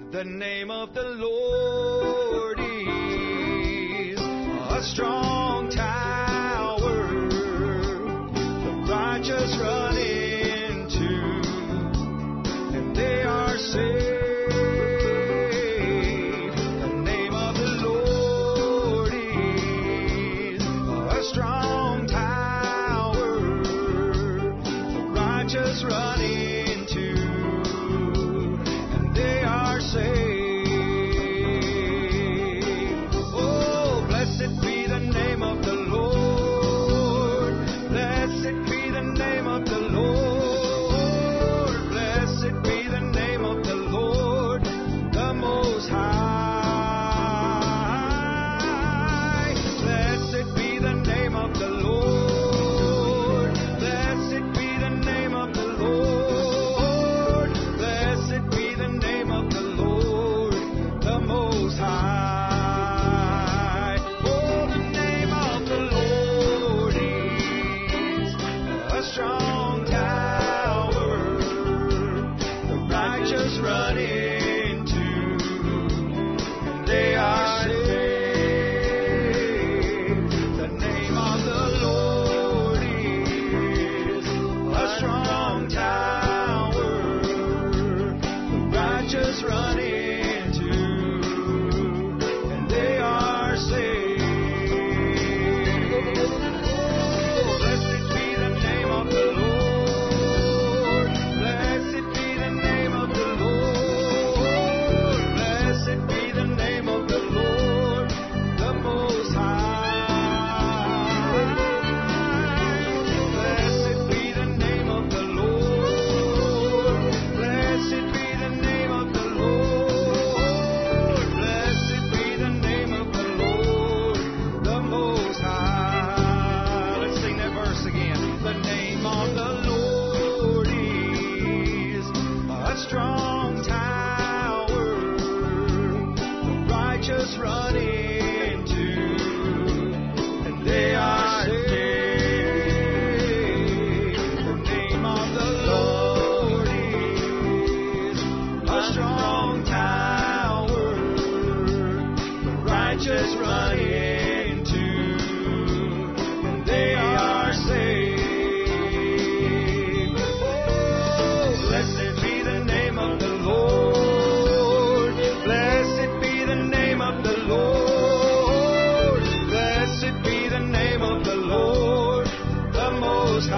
The name of the Lord is a strong tower. The righteous run into, and they are saved. The name of the Lord is a strong tower. The righteous run into, and they are saved. Oh, blessed be the name of the Lord. Blessed be the name of the Lord. Blessed be the name of the Lord, the Most High. Blessed be the name of the Lord. Blessed be the name of the Lord. Blessed be the name of the Lord, the Most High. Oh, the name of the Lord is a strong tower. The righteous run into, and they are saved. The name of the Lord is a strong tower. The righteous run into, and they are saved. Oh, blessed be the name of the Lord. Blessed be the name of the Lord. Blessed be the name of the Lord, the Most High. Blessed be the name of the Lord. Blessed be the name of the Lord. Blessed be the name of the Lord, the Most High. Let's sing that verse again. The name of the Lord is a strong tower. The righteous run into, and they are saved. The name of the Lord is a strong tower. The righteous run into, and they are saved. Oh, blessed be the name of the Lord. Blessed be the name of the Lord. Blessed be the name of the Lord, the Most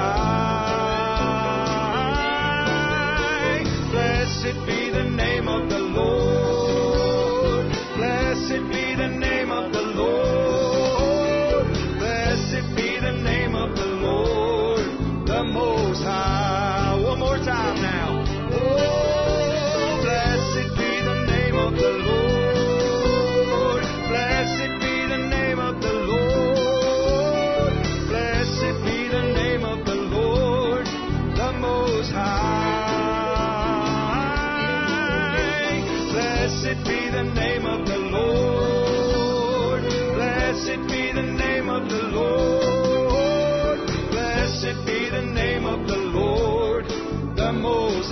High. Blessed be the name of the Lord. Blessed be the name of the Lord. Blessed be the name of the Lord, the Most High. One more time now. Oh, blessed be the name of the Lord. Blessed be the name of the Lord. Blessed be the name of the Lord, the Most High. Blessed be the name of the Lord. Blessed be the name of the Lord. Blessed be the name of the Lord, the Most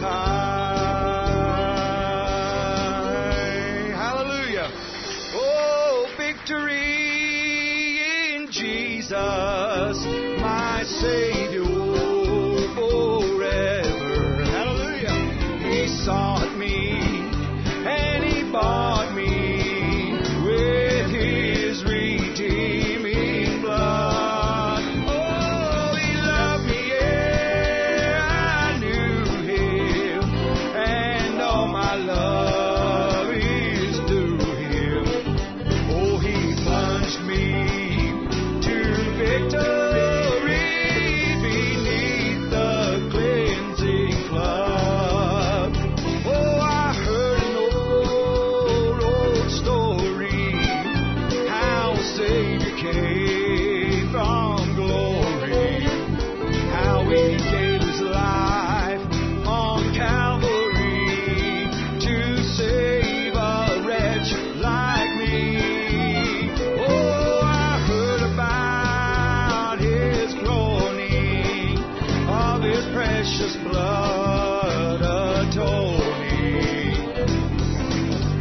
High. Hallelujah. Oh, victory in Jesus, my Savior forever. Hallelujah. He sought me and He bought me with His redeeming blood. Oh, He loved me ere I knew Him, and all my love is due Him. Oh, He plunged me to victory beneath the cleansing flood. Oh, I heard an old story, how a Savior came from glory, how He gave His life on Calvary to save a wretch like me. Oh, I heard about His groaning, of His precious blood atoning.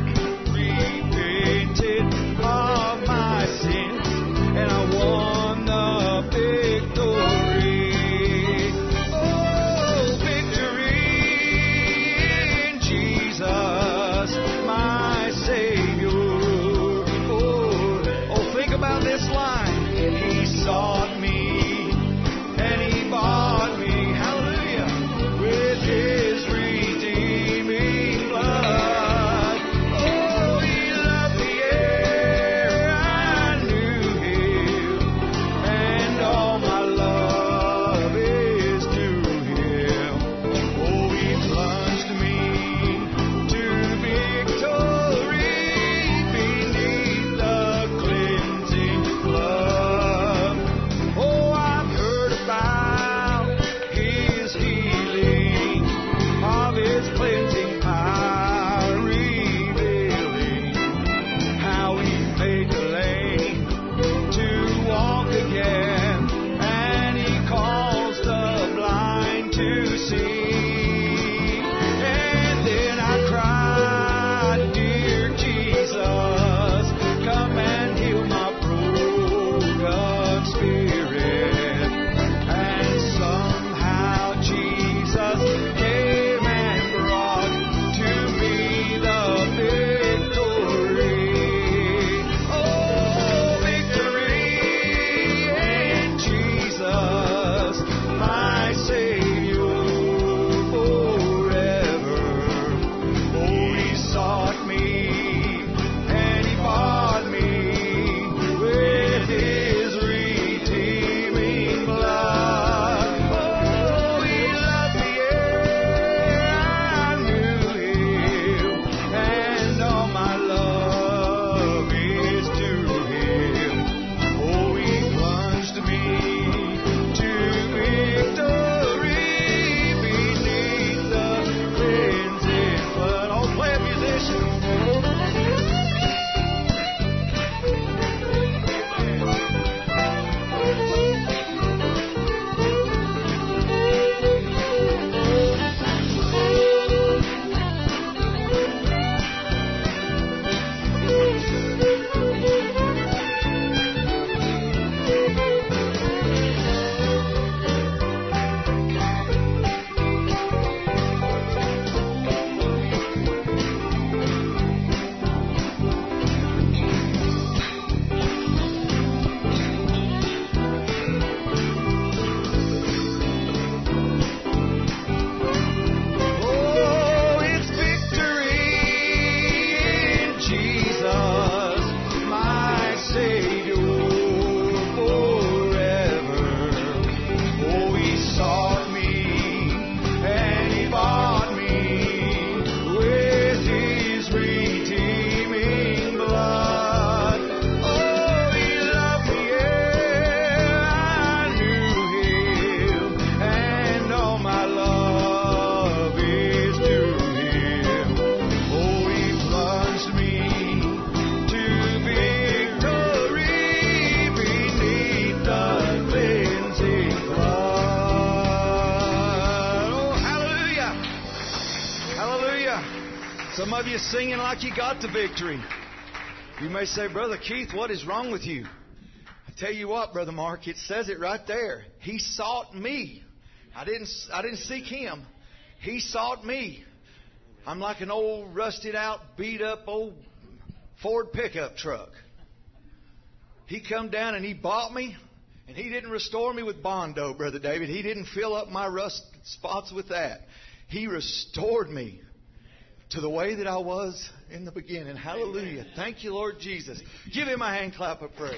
Some of you singing like you got the victory. You may say, Brother Keith, what is wrong with you? I tell you what, Brother Mark, it says it right there. He sought me. I didn't seek Him. He sought me. I'm like an old rusted out, beat up old Ford pickup truck. He come down and He bought me, and He didn't restore me with Bondo, Brother David. He didn't fill up my rust spots with that. He restored me to the way that I was in the beginning. Hallelujah. Thank you, Lord Jesus. Give Him a hand clap of praise.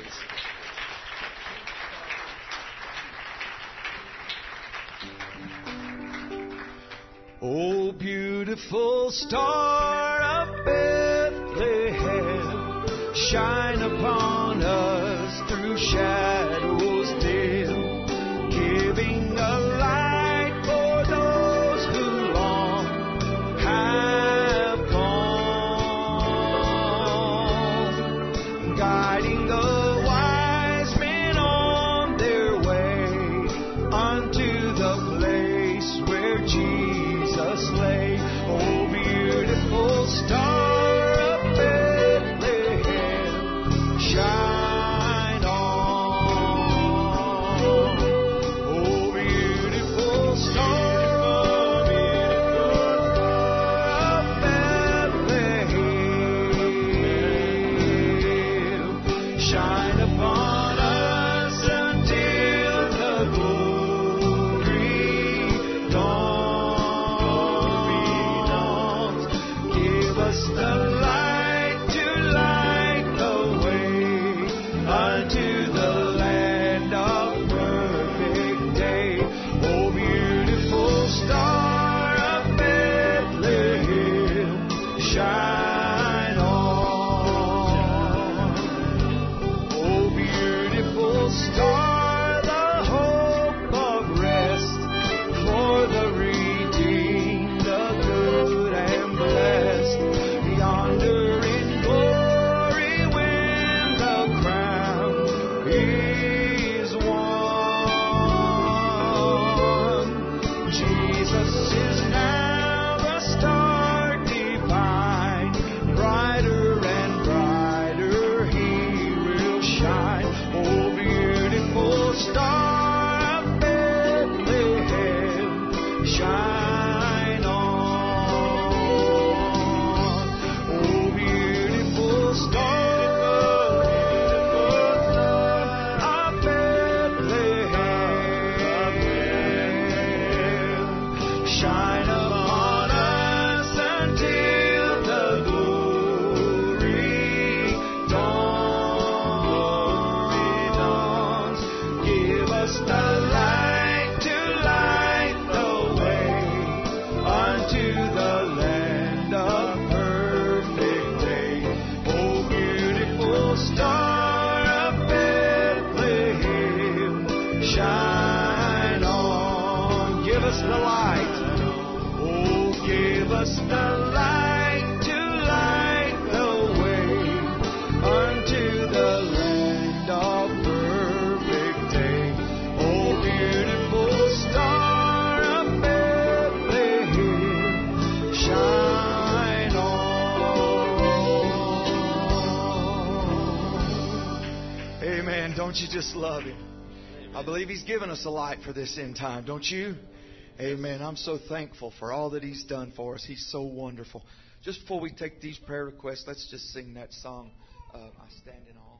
Oh, beautiful star of Bethlehem, shine upon us through shadows dim, giving a light for those who long have gone, guiding the wise men on their way unto the place where Jesus lay. Oh, beautiful star of Bethlehem, shine on. Oh, beautiful star of Bethlehem, shine upon us until the glory dawns. Give us the light to light the way unto the land of perfect day. Oh, beautiful star of Bethlehem, shine on. Oh, beautiful star, the hope of rest for the redeemed, the good and blessed. Yonder in glory when the crown is won. Jesus is now the star divine, brighter and brighter He will shine. Oh, beautiful star of Bethlehem, shine on. Oh, beautiful star of Bethlehem, shine upon us until the glory dawns. Give us the light to light the way unto the land of perfect day. Oh, beautiful star of Bethlehem, shine on. Give us the light. Oh, give us the light to light the way unto the land of perfect day. Oh, beautiful star of Bethlehem, shine on. Amen. Don't you just love Him? I believe He's given us a light for this end time, don't you? Amen. I'm so thankful for all that He's done for us. He's so wonderful. Just before we take these prayer requests, let's just sing that song, I Stand in Awe.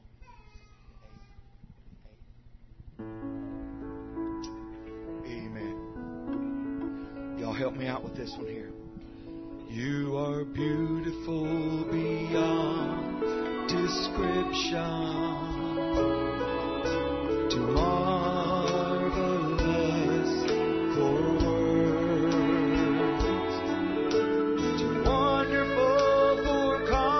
Amen. Y'all help me out with this one here. You are beautiful beyond description, too marvelous for words, too wonderful for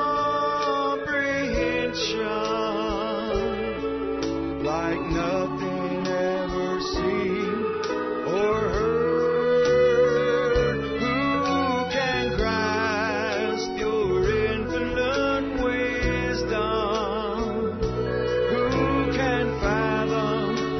comprehension, like nothing ever seen or heard. Who can grasp your infinite wisdom? Who can fathom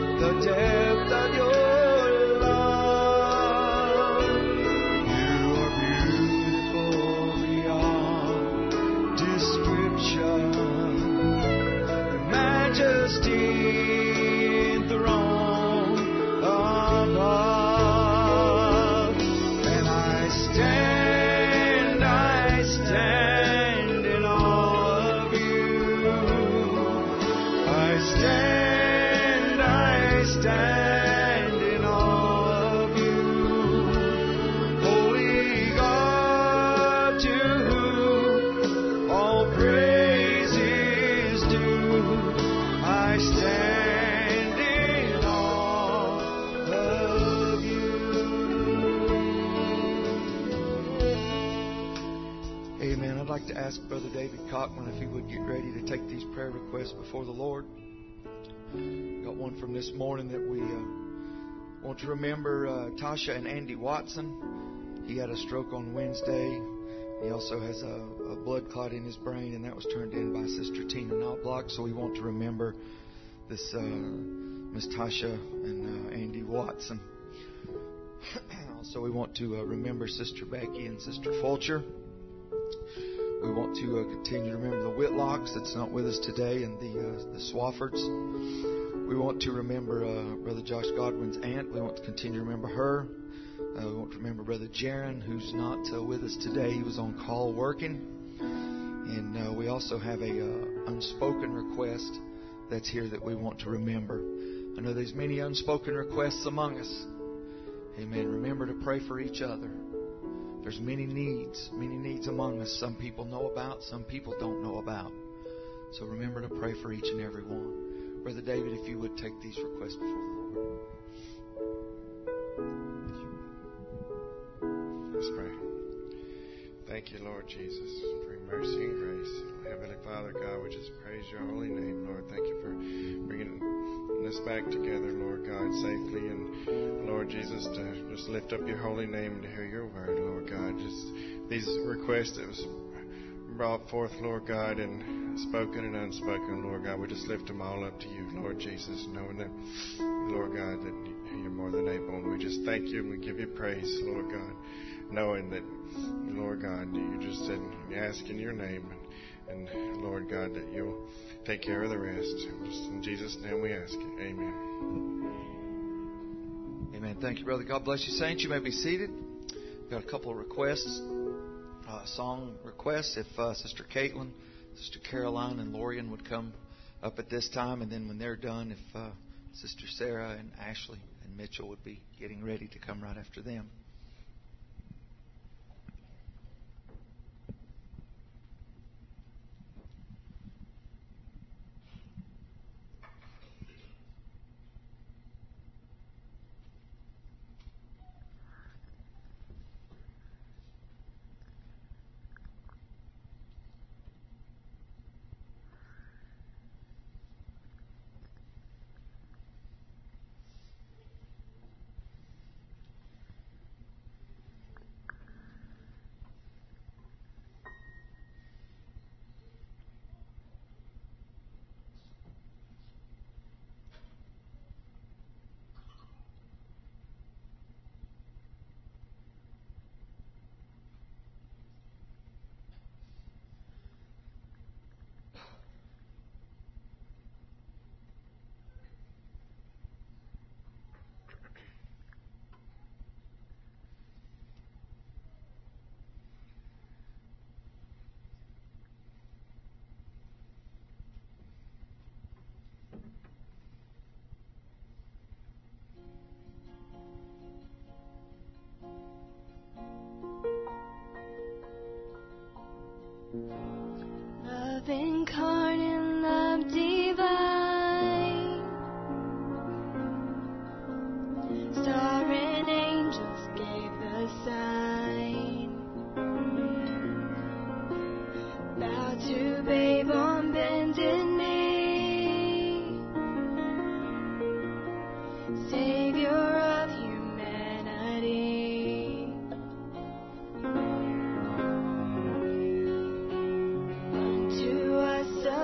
Amen. I'd like to ask Brother David Cockman if he would get ready to take these prayer requests before the Lord. Got one from this morning that we want to remember Tasha and Andy Watson. He had a stroke on Wednesday. He also has a blood clot in his brain, and that was turned in by Sister Tina Knobloch. So we want to remember this Miss Tasha and Andy Watson. Also, we want to remember Sister Becky and Sister Fulcher. We want to continue to remember the Whitlocks that's not with us today, and the Swaffords. We want to remember Brother Josh Godwin's aunt. We want to continue to remember her. We want to remember Brother Jaron, who's not with us today. He was on call working. And we also have a unspoken request that's here that we want to remember. I know there's many unspoken requests among us. Amen. Remember to pray for each other. There's many needs among us. Some people know about, some people don't know about. So remember to pray for each and every one. Brother David, if you would take these requests before the Lord. Let's pray. Thank you, Lord Jesus, for your mercy and grace. Heavenly Father, God, we just praise your holy name, Lord. Thank you for bringing us back together, Lord God, safely. And Lord Jesus, to just lift up your holy name and to hear your word, Lord God. Just these requests that was brought forth, Lord God, and spoken and unspoken, Lord God, we just lift them all up to you, Lord Jesus, knowing that, Lord God, that you're more than able. And we just thank you and we give you praise, Lord God, knowing that, Lord God, you just said, ask in your name, and Lord God, that you'll take care of the rest. Just in Jesus' name we ask it. Amen. Amen. Thank you, brother. God bless you, saints. You may be seated. We've got a couple of requests, song requests. If Sister Caitlin, Sister Caroline, and Lorian would come up at this time, and then when they're done, if Sister Sarah and Ashley and Mitchell would be getting ready to come right after them. Love incarnate, love divine, star and angels gave the sign. Bow to babe on bended knee, Savior of humanity. Unto us a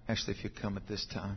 Actually, if you come at this time.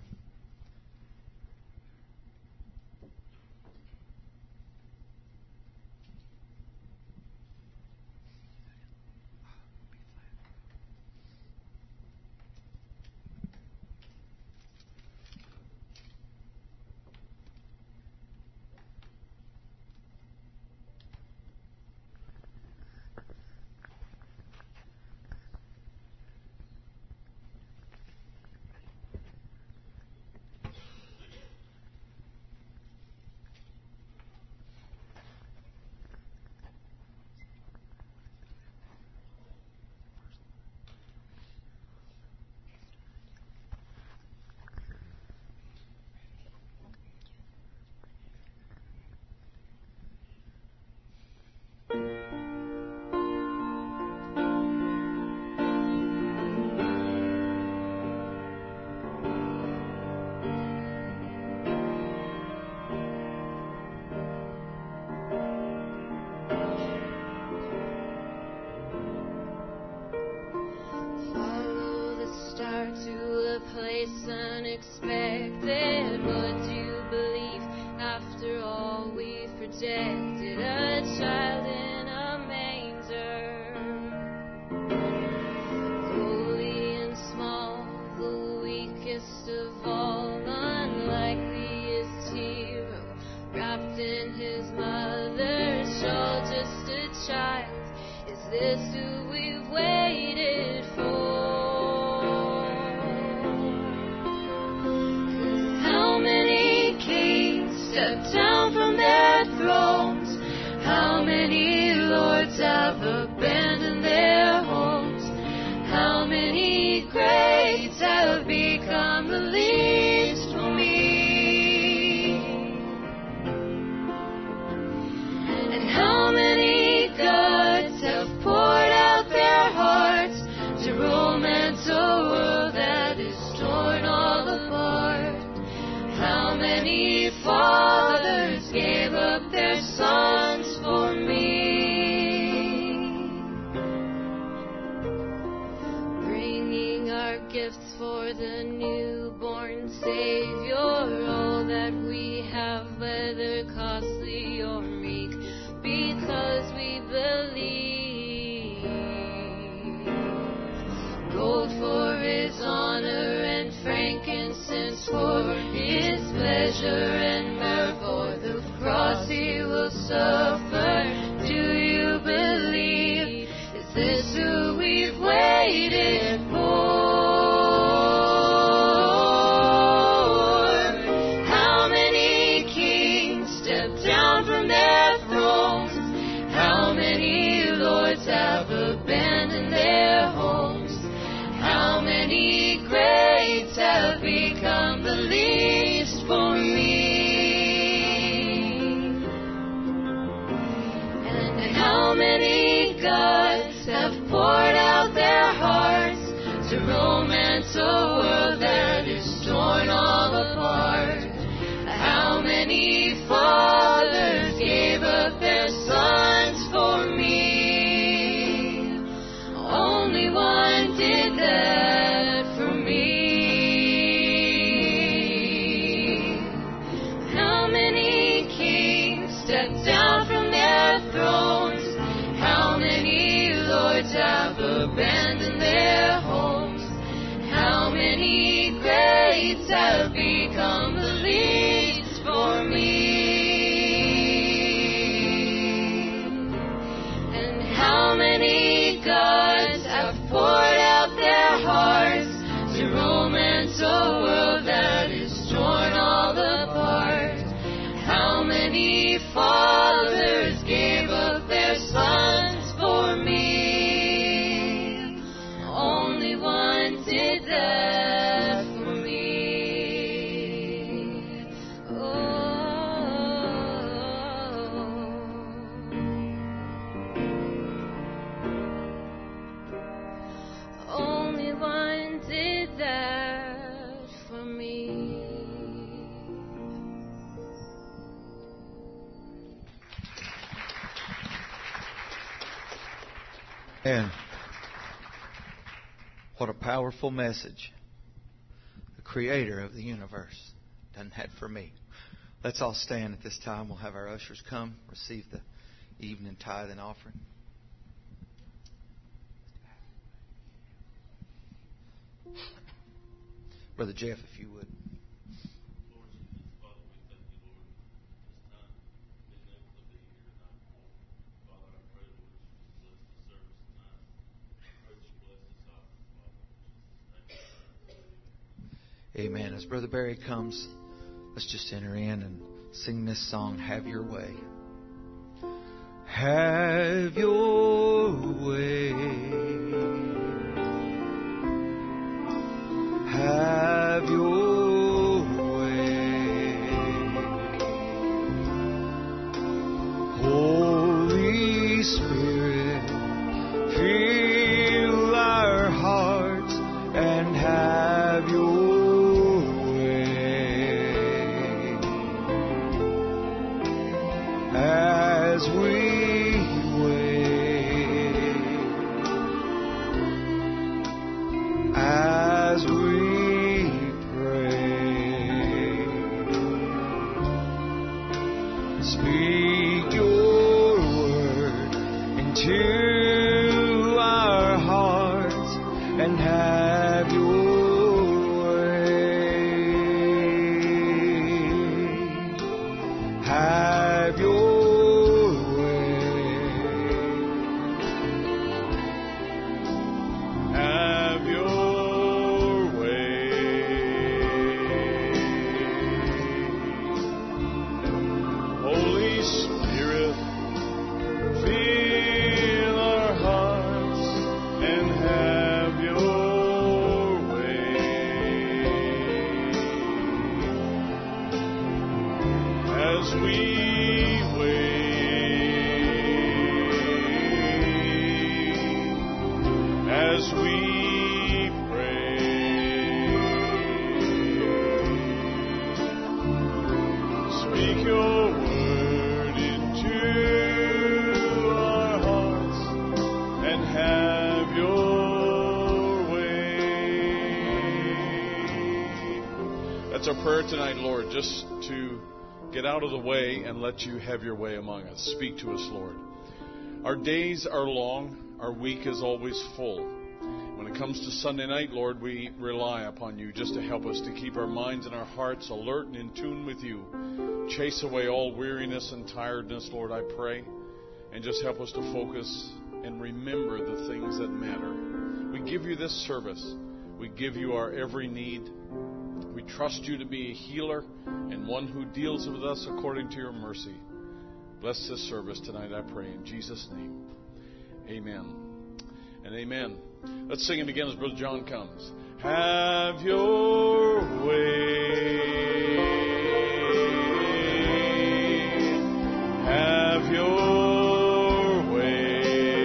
Follow the star to a place unexpected. What do you believe after all we've projected? A child in a manger, lowly and small, the weakest of all, unlikeliest hero, wrapped in his mother's shawl, just a child. Is this who we've waited for? 'Cause how many kings step down from their thrones? How many lords have abandoned their homes? How many greats have become the least for me? And how many gods have poured out their hearts to romance a world that is torn all apart? How many fathers gave up their sons for me? Bringing our gifts for the newborn Savior, all that we have, whether costly or meek, because we believe. Gold for his honor and frankincense for his pleasure, and myrrh for the cross he will suffer. Do you believe? Is this who we've waited for? How many kings step down from their thrones? How many lords have abandoned their homes? How many greats have become the least for me? And how many gods have poured out their hearts to romance a world that is torn all apart? How many fathers gave up their sons for me? Only one did that for me. How many kings stepped down from their thrones? How many lords have abandoned their homes? How many greats have become the least for me? And how many gods have poured out their hearts to romance a world that is torn all apart? How many fathers gave up their sons for me? Only one did that for me. Only one did that for me. And what a powerful message. creator of the universe. Done that for me. Let's all stand at this time. We'll have our ushers come receive the evening tithe and offering. Brother Jeff, if you would. Amen. As Brother Barry comes, let's just enter in and sing this song, Have Your Way. Have your way. Have your way. Holy Spirit, fill our hearts and have your as we wait, as we pray, speak your word into our hearts and have your way. Have your Our prayer tonight, Lord, just to get out of the way and let you have your way among us. Speak to us, Lord. Our days are long. Our week is always full. When it comes to Sunday night, Lord, we rely upon you just to help us to keep our minds and our hearts alert and in tune with you. Chase away all weariness and tiredness, Lord, I pray. And just help us to focus and remember the things that matter. We give you this service. We give you our every need. We trust you to be a healer and one who deals with us according to your mercy. Bless this service tonight, I pray, in Jesus' name. Amen and amen. Let's sing it again as Brother John comes. Have your way. Have your way.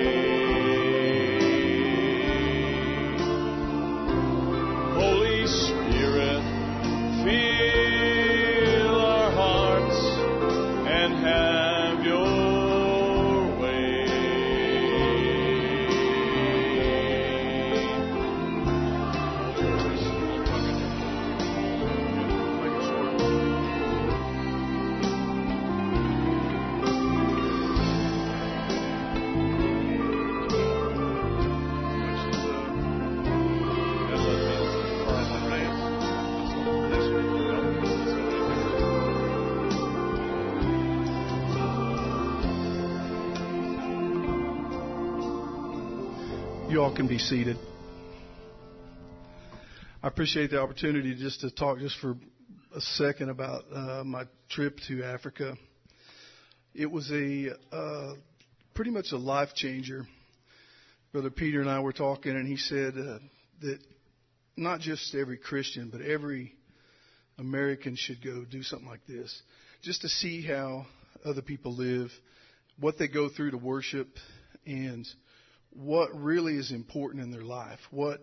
Holy Spirit, fill our hearts and have your way. You all can be seated. I appreciate the opportunity just to talk just for a second about my trip to Africa. It was pretty much a life changer. Brother Peter and I were talking, and he said that not just every Christian, but every American should go do something like this, just to see how other people live, what they go through to worship, and what really is important in their life, what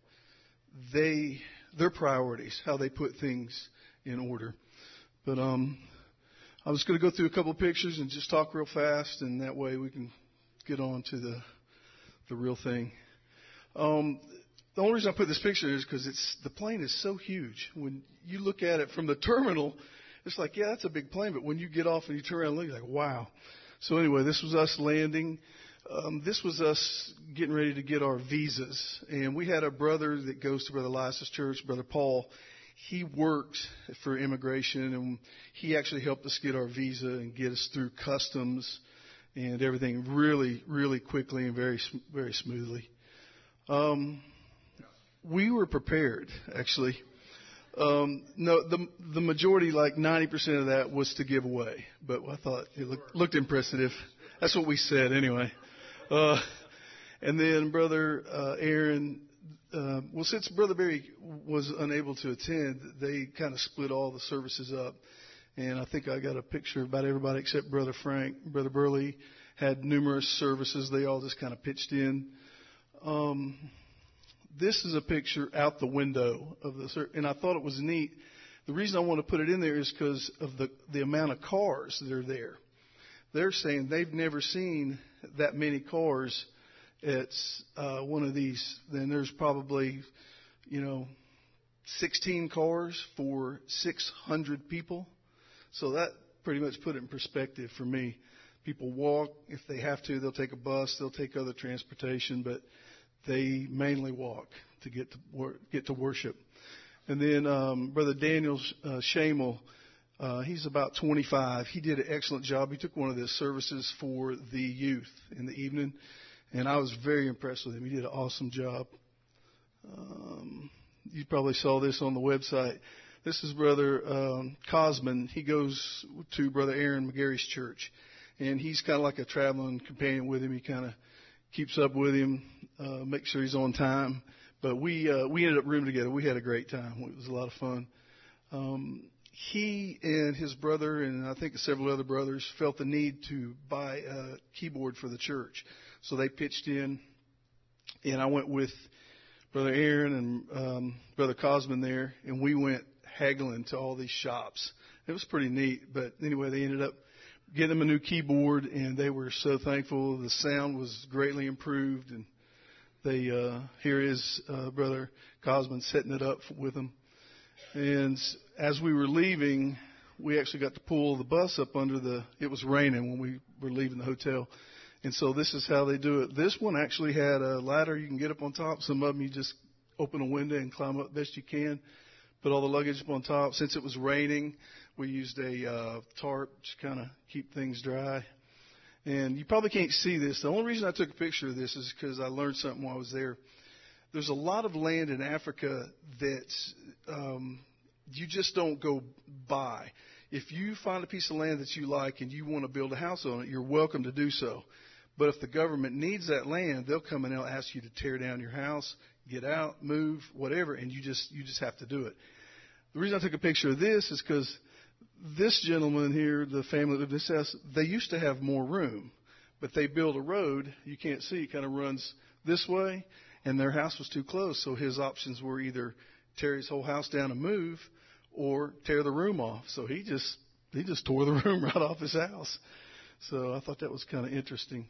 their priorities, how they put things in order. But I was going to go through a couple of pictures and just talk real fast, and that way we can get on to the real thing. the only reason I put this picture is because the plane is so huge. When you look at it from the terminal, it's like, yeah, that's a big plane. But when you get off and you turn around and look, you're like, wow. So anyway, this was us landing. This was us getting ready to get our visas. And we had a brother that goes to Brother Elias's church, Brother Paul. He worked for immigration, and he actually helped us get our visa and get us through customs and everything really, really quickly and very, very smoothly. We were prepared, actually. No, the majority, like 90% of that, was to give away. But I thought it looked impressive. That's what we said, anyway. And then Brother Aaron. Well, since Brother Barry was unable to attend, they kind of split all the services up. And I think I got a picture of about everybody except Brother Frank. Brother Burley had numerous services. They all just kind of pitched in. This is a picture out the window of the, and I thought it was neat. The reason I want to put it in there is because of the amount of cars that are there. They're saying they've never seen that many cars at one of these. Then there's probably, 16 cars for 600 people. So that pretty much put it in perspective for me. People walk. If they have to, they'll take a bus. They'll take other transportation, but they mainly walk to get to worship. And then Brother Daniel Shamel, he's about 25. He did an excellent job. He took one of the services for the youth in the evening, and I was very impressed with him. He did an awesome job. You probably saw this on the website. This is Brother Cosman. He goes to Brother Aaron McGarry's church, and he's kind of like a traveling companion with him. He kind of keeps up with him, makes sure he's on time. But we ended up rooming together. We had a great time. It was a lot of fun. He and his brother and I think several other brothers felt the need to buy a keyboard for the church. So they pitched in, and I went with Brother Aaron and Brother Cosman there, and we went haggling to all these shops. It was pretty neat. But anyway, they ended up getting him a new keyboard, and they were so thankful. The sound was greatly improved, and they here is Brother Cosman setting it up with them. And as we were leaving, we actually got to pull the bus up it was raining when we were leaving the hotel. And so this is how they do it. This one actually had a ladder you can get up on top. Some of them you just open a window and climb up best you can. Put all the luggage up on top. Since it was raining, we used a tarp to kind of keep things dry. And you probably can't see this. The only reason I took a picture of this is because I learned something while I was there. There's a lot of land in Africa that you just don't go buy. If you find a piece of land that you like and you want to build a house on it, you're welcome to do so. But if the government needs that land, they'll come and they'll ask you to tear down your house, get out, move, whatever, and you just have to do it. The reason I took a picture of this is because this gentleman here, the family that lived in this house, they used to have more room, but they built a road you can't see, it kind of runs this way, and their house was too close. So his options were either tear his whole house down and move, or tear the room off. So he just tore the room right off his house. So I thought that was kind of interesting.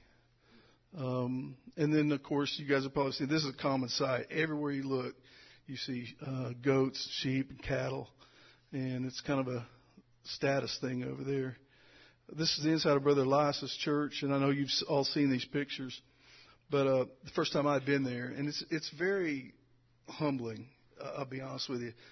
And then of course you guys have probably seen this is a common sight. Everywhere you look, you see goats, sheep, and cattle, and it's kind of a status thing over there. This is the inside of Brother Elias's church, and I know you've all seen these pictures, but the first time I'd been there, and it's very humbling. I'll be honest with you.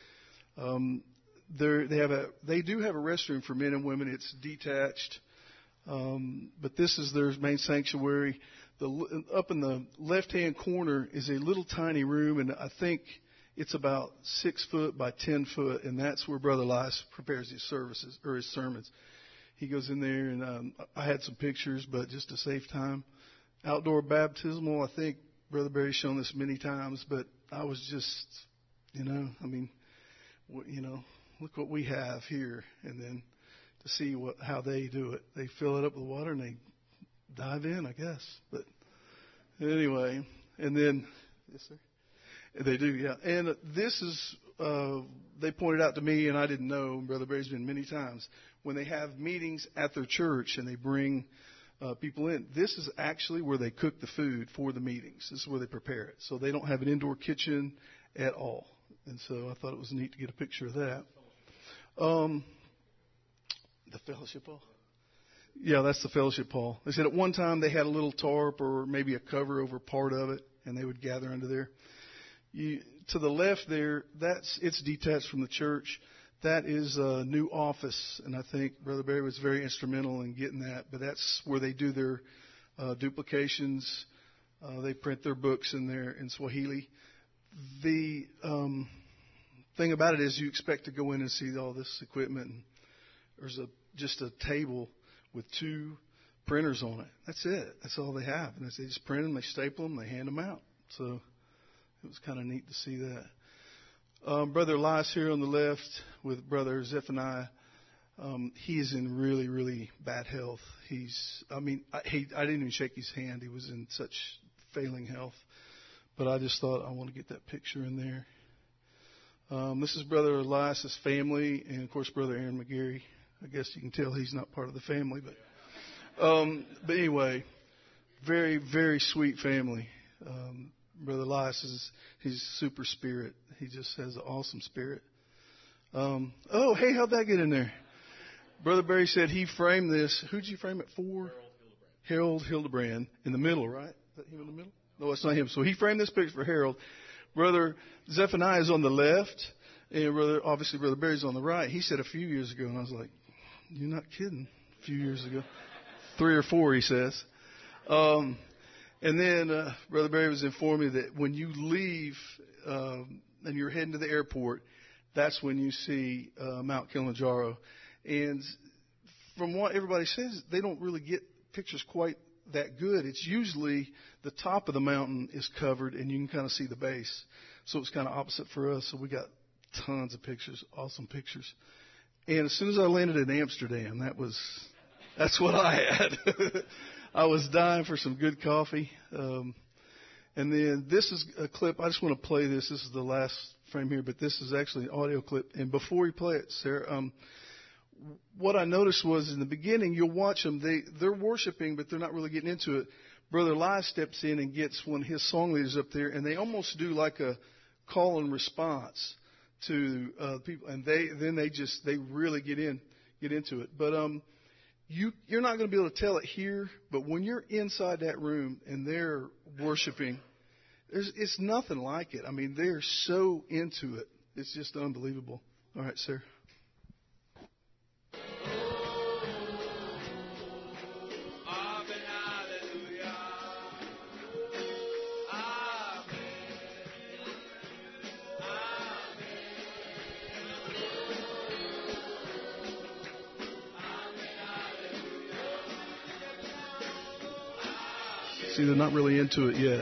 They do have a restroom for men and women. It's detached, but this is their main sanctuary. Up in the left-hand corner is a little tiny room, and I think it's about 6 foot by 10 foot, and that's where Brother Elias prepares his services or his sermons. He goes in there, and I had some pictures, but just to save time. Outdoor baptismal, I think Brother Barry's shown this many times, but I was just, look what we have here, and then to see how they do it. They fill it up with water and they dive in, I guess. But anyway, and then, yes, sir. They do, yeah. And this is, they pointed out to me, and I didn't know, Brother Barry's been many times, when they have meetings at their church and they bring people in. This is actually where they cook the food for the meetings. This is where they prepare it. So they don't have an indoor kitchen at all. And so I thought it was neat to get a picture of that. The fellowship hall? Yeah, that's the fellowship hall. They said at one time they had a little tarp or maybe a cover over part of it, and they would gather under there. To the left there, it's detached from the church. That is a new office, and I think Brother Barry was very instrumental in getting that. But that's where they do their duplications. They print their books in there in Swahili. The thing about it is you expect to go in and see all this equipment. And there's just a table with 2 printers on it. That's it. That's all they have. And they just print them, they staple them, they hand them out. So it was kind of neat to see that. Brother Elias here on the left with Brother Zephaniah. He is in really, really bad health. I didn't even shake his hand. He was in such failing health. But I just thought I want to get that picture in there. This is Brother Elias' family, and of course Brother Aaron McGarry. I guess you can tell he's not part of the family, but anyway, very, very sweet family. Brother Elias he's super spirit. He just has an awesome spirit. Oh, hey, how'd that get in there? Brother Barry said he framed this. Who'd you frame it for? Harold Hildebrand in the middle, right? Is that him in the middle? No, it's not him. So he framed this picture for Harold. Brother Zephaniah is on the left, and obviously Brother Barry's on the right. He said a few years ago, and I was like, "You're not kidding." A few years ago, 3 or 4, he says. And then Brother Barry was informing me that when you leave and you're heading to the airport, that's when you see Mount Kilimanjaro. And from what everybody says, they don't really get pictures quite that good. It's usually the top of the mountain is covered and you can kind of see the base. So it's kind of opposite for us. So we got tons of pictures, awesome pictures. And as soon as I landed in Amsterdam, that's what I had. I was dying for some good coffee. And then this is a clip. I just want to play this. This is the last frame here, but this is actually an audio clip. And before we play it, Sarah, what I noticed was in the beginning, you'll watch them. They're worshiping, but they're not really getting into it. Brother Elias steps in and gets one of his song leaders up there, and they almost do like a call and response to people. And they really get into it. But you're not going to be able to tell it here, but when you're inside that room and they're worshiping, it's nothing like it. I mean, they're so into it. It's just unbelievable. All right, sir. See, they're not really into it yet.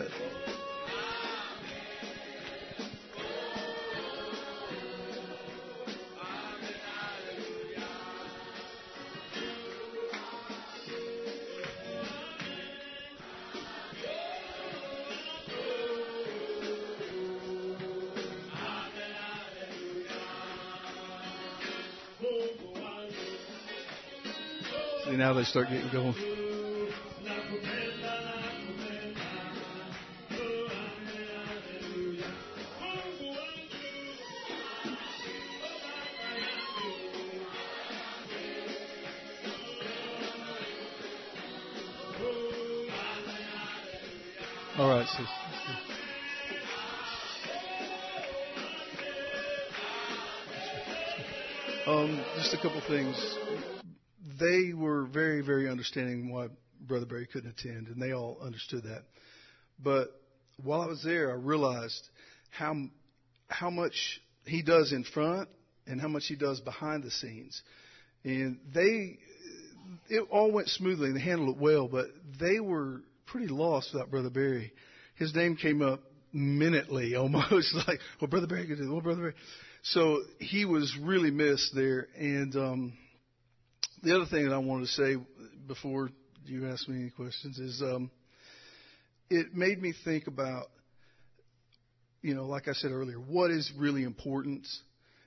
See, now they start getting going. All right, sis. Just a couple things. They were very, very understanding why Brother Barry couldn't attend, and they all understood that. But while I was there, I realized how much he does in front and how much he does behind the scenes. And it all went smoothly, and they handled it well, but they were pretty lost without Brother Barry. His name came up minutely, almost like, well, Brother Barry could do it. Well, Brother Barry. So he was really missed there. And the other thing that I wanted to say before you ask me any questions is it made me think about, like I said earlier, what is really important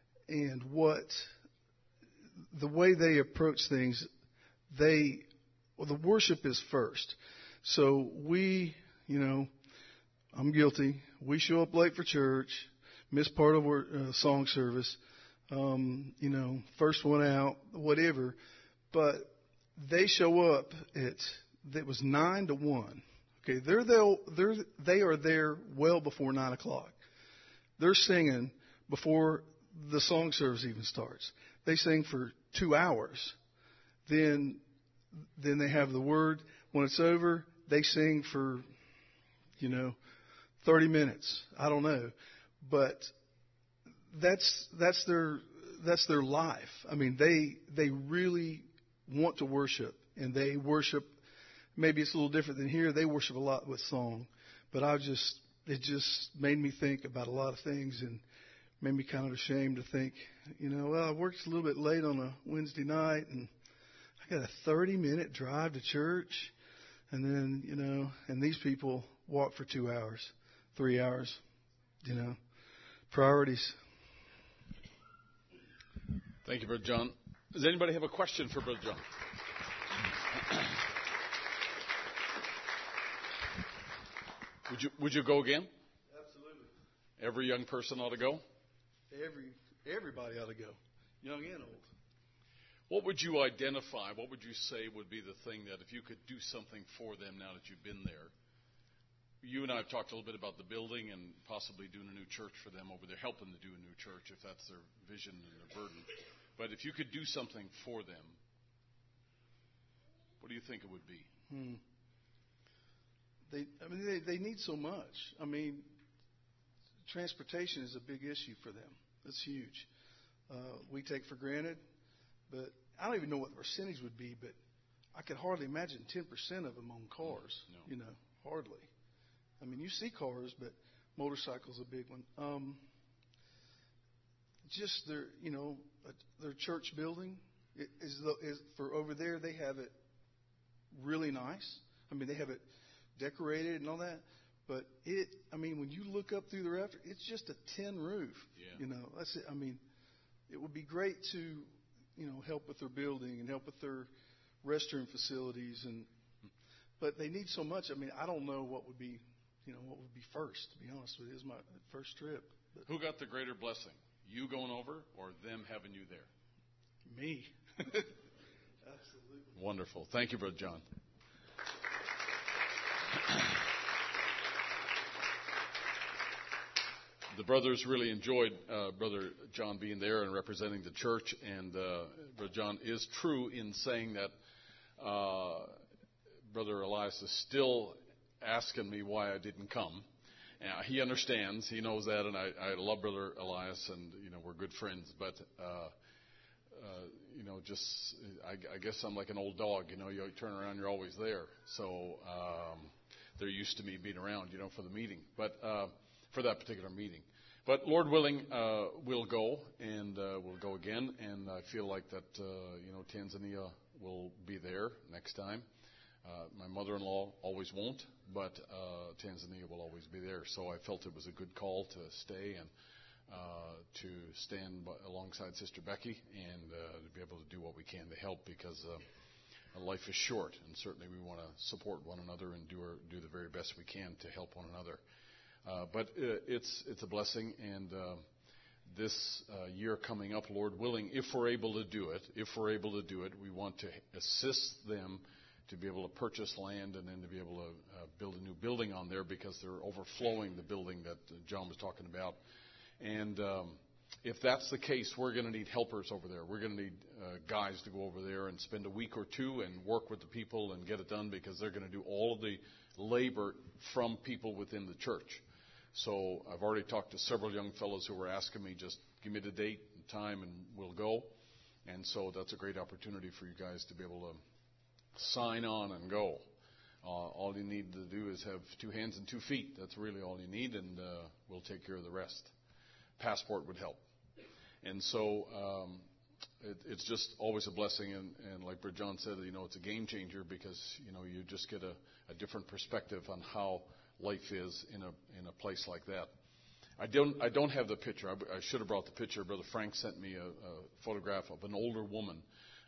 and what the way they approach things. They Well, the worship is first. So we, I'm guilty. We show up late for church, miss part of our song service, first one out, whatever. But they show up it was 9 to 1. Okay, they are there well before 9 o'clock. They're singing before the song service even starts. They sing for 2 hours. Then they have the word. When it's over, they sing for, 30 minutes. I don't know. But that's their life. I mean, they really want to worship, and they worship. Maybe it's a little different than here. They worship a lot with song. But it just made me think about a lot of things, and made me kind of ashamed to think, well, I worked a little bit late on a Wednesday night, and I got a 30-minute drive to church, and then, and these people walk for 2 hours, 3 hours, priorities. Thank you, Brother John. Does anybody have a question for Brother John? Would you go again? Absolutely. Every young person ought to go? Everybody ought to go, young and old. What would you identify? What would you say would be the thing that if you could do something for them now that you've been there? You and I have talked a little bit about the building and possibly doing a new church for them over there, helping to do a new church if that's their vision and their burden. But if you could do something for them, what do you think it would be? They need so much. I mean, transportation is a big issue for them. It's huge. We take for granted, but I don't even know what the percentage would be, but I could hardly imagine 10% of them own cars. No. Hardly. I mean, you see cars, but motorcycles a big one. Just their church building is for over there. They have it really nice. I mean, they have it decorated and all that. But when you look up through the rafter, it's just a tin roof. Yeah. That's it. I mean, it would be great to, help with their building and help with their restroom facilities, but they need so much. I mean, I don't know what would be first. To be honest with you, it was my first trip. But who got the greater blessing? You going over or them having you there? Me. Absolutely. Wonderful. Thank you, Brother John. The brothers really enjoyed Brother John being there and representing the church. And Brother John is true in saying that Brother Elias is still asking me why I didn't come. He understands. He knows that. And I love Brother Elias, and, we're good friends. But, I guess I'm like an old dog. You turn around, you're always there. So they're used to me being around, for the meeting. But for that particular meeting. But Lord willing, we'll go, and we'll go again. And I feel like that, Tanzania will be there next time. My mother-in-law always won't, but Tanzania will always be there. So I felt it was a good call to stay and to stand alongside Sister Becky and to be able to do what we can to help, because life is short, and certainly we want to support one another and do the very best we can to help one another. But it's a blessing, and this year coming up, Lord willing, if we're able to do it, we want to assist them to be able to purchase land and then to be able to build a new building on there, because they're overflowing the building that John was talking about. And if that's the case, we're going to need helpers over there. We're going to need guys to go over there and spend a week or two and work with the people and get it done, because they're going to do all of the labor from people within the church. So I've already talked to several young fellows who were asking me, just give me the date and time and we'll go. And so that's a great opportunity for you guys to be able to sign on and go. All you need to do is have 2 hands and 2 feet. That's really all you need, and we'll take care of the rest. Passport would help. And so it's just always a blessing. And like Brother John said, it's a game changer, because, you just get a different perspective on how life is in a place like that. I don't have the picture. I should have brought the picture. Brother Frank sent me a photograph of an older woman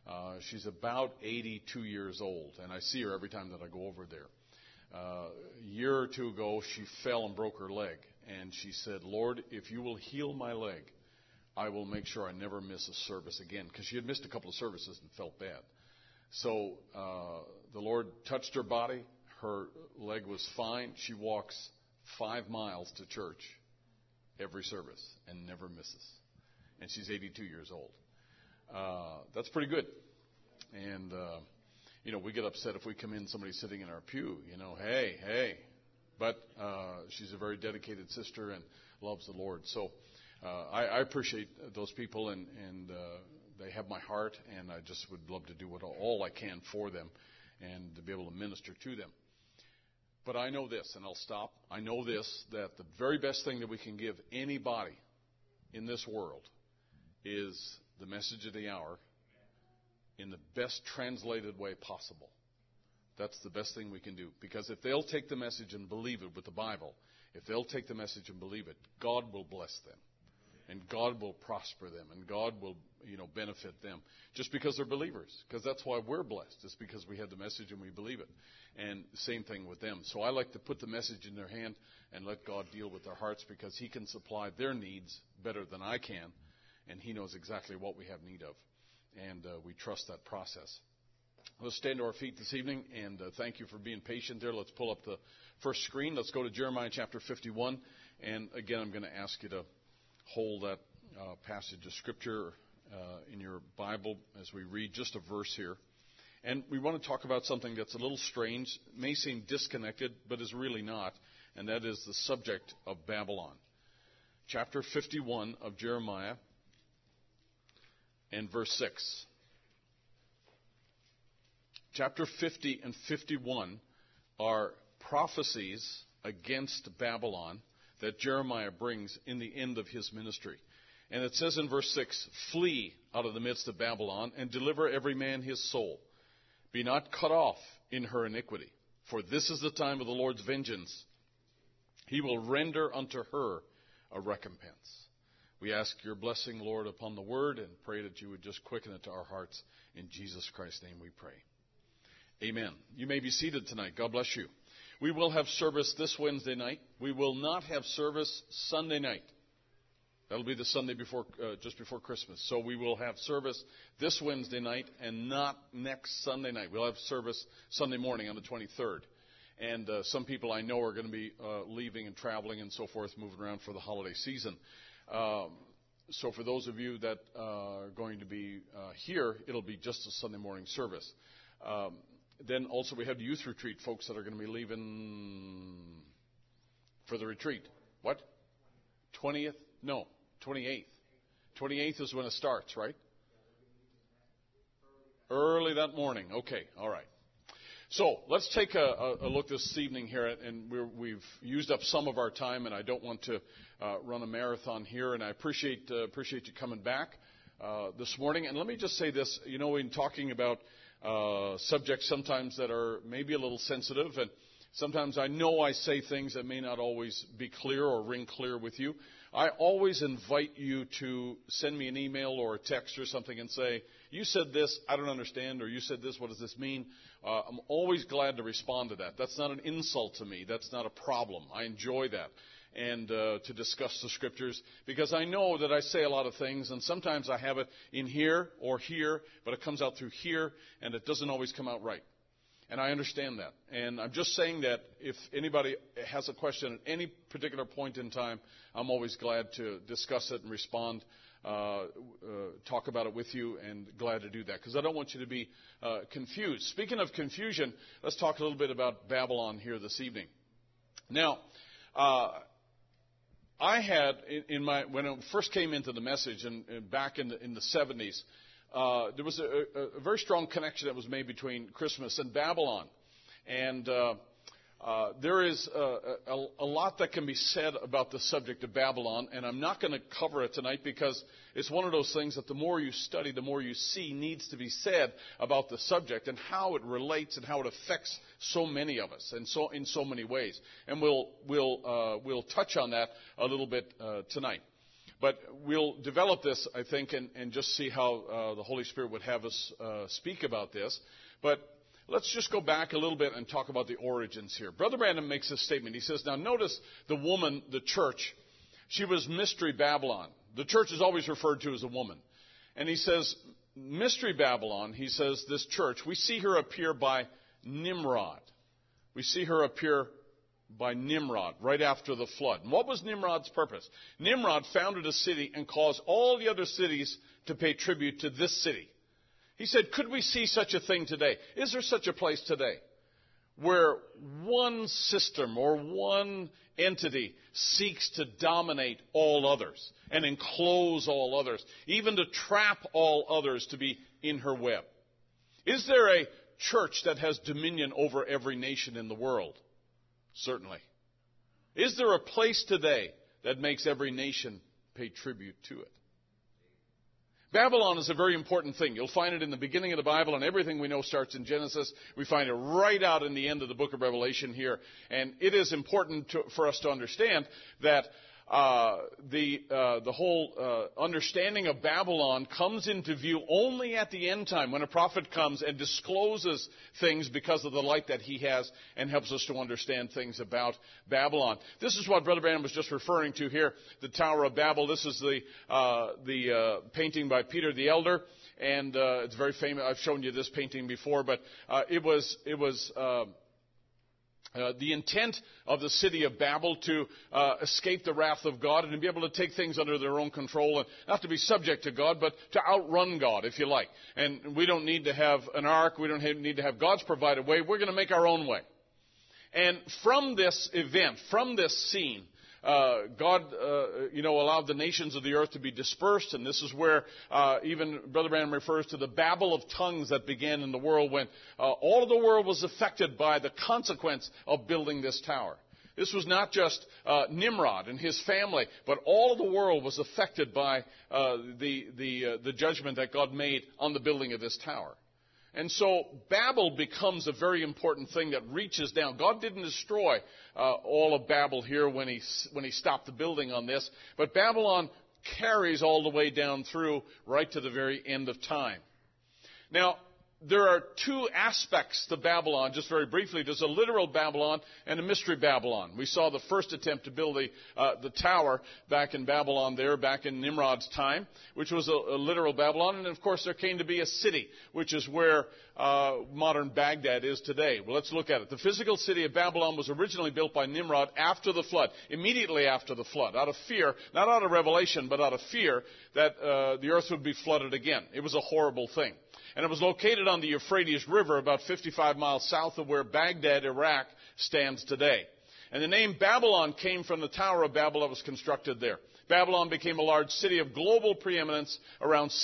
She's about 82 years old, and I see her every time that I go over there. A year or two ago, she fell and broke her leg, and she said, "Lord, if you will heal my leg, I will make sure I never miss a service again," because she had missed a couple of services and felt bad. So the Lord touched her body. Her leg was fine. She walks 5 miles to church every service and never misses. And she's 82 years old. That's pretty good. And, we get upset if we come in, somebody's sitting in our pew, hey. But she's a very dedicated sister and loves the Lord. So I appreciate those people, and they have my heart, and I just would love to do all I can for them and to be able to minister to them. But I know this, and I'll stop. I know this, that the very best thing that we can give anybody in this world is the message of the hour in the best translated way possible. That's the best thing we can do. Because if they'll take the message and believe it with the Bible, if they'll take the message and believe it, God will bless them. And God will prosper them. And God will, benefit them. Just because they're believers. Because that's why we're blessed. It's because we have the message and we believe it. And same thing with them. So I like to put the message in their hand and let God deal with their hearts, because He can supply their needs better than I can. And He knows exactly what we have need of. And we trust that process. Let's stand to our feet this evening, and thank you for being patient there. Let's pull up the first screen. Let's go to Jeremiah chapter 51. And again, I'm going to ask you to hold that passage of Scripture in your Bible as we read just a verse here. And we want to talk about something that's a little strange, may seem disconnected, but is really not, and that is the subject of Babylon. Chapter 51 of Jeremiah and verse 6. Chapter 50 and 51 are prophecies against Babylon that Jeremiah brings in the end of his ministry. And it says in verse 6, "Flee out of the midst of Babylon, and deliver every man his soul. Be not cut off in her iniquity, for this is the time of the Lord's vengeance. He will render unto her a recompense." We ask your blessing, Lord, upon the word, and pray that you would just quicken it to our hearts. In Jesus Christ's name we pray. Amen. You may be seated tonight. God bless you. We will have service this Wednesday night. We will not have service Sunday night. That'll be the Sunday before, just before Christmas. So we will have service this Wednesday night and not next Sunday night. We'll have service Sunday morning on the 23rd. And some people I know are going to be leaving and traveling and so forth, moving around for the holiday season. So for those of you that are going to be here, it'll be just a Sunday morning service. Then also we have the youth retreat, folks that are going to be leaving for the retreat. What? 20th? No, 28th. 28th is when it starts, right? Early that morning. Okay, all right. So let's take a look this evening here, and we've used up some of our time, and I don't want to run a marathon here, and I appreciate you coming back this morning. And let me just say this, in talking about subjects sometimes that are maybe a little sensitive, and sometimes I know I say things that may not always be clear or ring clear with you. I always invite you to send me an email or a text or something and say, "You said this, I don't understand," or "You said this, what does this mean?" I'm always glad to respond to that. That's not an insult to me. That's not a problem. I enjoy that. And to discuss the Scriptures, because I know that I say a lot of things, and sometimes I have it in here or here, but it comes out through here, and it doesn't always come out right. And I understand that. And I'm just saying that if anybody has a question at any particular point in time, I'm always glad to discuss it and respond, talk about it with you, and glad to do that, because I don't want you to be confused. Speaking of confusion, let's talk a little bit about Babylon here this evening. Now, I had when I first came into the message, and back in the 70s, there was a very strong connection that was made between Christmas and Babylon, and there is a lot that can be said about the subject of Babylon, and I'm not going to cover it tonight because it's one of those things that the more you study, the more you see needs to be said about the subject and how it relates and how it affects so many of us, and so in so many ways. And we'll touch on that a little bit tonight. But we'll develop this, I think, and just see how the Holy Spirit would have us speak about this. But let's just go back a little bit and talk about the origins here. Brother Branham makes a statement. He says, now notice the woman, the church, she was Mystery Babylon. The church is always referred to as a woman. And he says, Mystery Babylon, he says, this church, we see her appear by Nimrod. We see her appear by Nimrod right after the flood. And what was Nimrod's purpose? Nimrod founded a city and caused all the other cities to pay tribute to this city. He said, could we see such a thing today? Is there such a place today where one system or one entity seeks to dominate all others and enclose all others, even to trap all others to be in her web? Is there a church that has dominion over every nation in the world? Certainly. Is there a place today that makes every nation pay tribute to it? Babylon is a very important thing. You'll find it in the beginning of the Bible, and everything we know starts in Genesis. We find it right out in the end of the book of Revelation here. And it is important for us to understand that the whole understanding of Babylon comes into view only at the end time, when a prophet comes and discloses things because of the light that he has and helps us to understand things about Babylon. This is what Brother Branham was just referring to here, the Tower of Babel. This is the painting by Peter the Elder, and it's very famous. I've shown you this painting before, but it was the intent of the city of Babel to escape the wrath of God and to be able to take things under their own control and not to be subject to God, but to outrun God, if you like. And we don't need to have an ark. We don't need to have God's provided way. We're going to make our own way. And from this event, from this scene, God, allowed the nations of the earth to be dispersed, and this is where even Brother Branham refers to the babel of tongues that began in the world when all of the world was affected by the consequence of building this tower. This was not just Nimrod and his family, but all of the world was affected by the judgment that God made on the building of this tower. And so Babel becomes a very important thing that reaches down. God didn't destroy all of Babel here when he stopped the building on this, but Babylon carries all the way down through right to the very end of time. Now, there are two aspects to Babylon, just very briefly. There's a literal Babylon and a mystery Babylon. We saw the first attempt to build the tower back in Babylon there, back in Nimrod's time, which was a literal Babylon. And, of course, there came to be a city, which is where modern Baghdad is today. Well, let's look at it. The physical city of Babylon was originally built by Nimrod after the flood, immediately after the flood, out of fear, not out of revelation, but out of fear that the earth would be flooded again. It was a horrible thing. And it was located on the Euphrates River about 55 miles south of where Baghdad, Iraq, stands today. And the name Babylon came from the Tower of Babel that was constructed there. Babylon became a large city of global preeminence around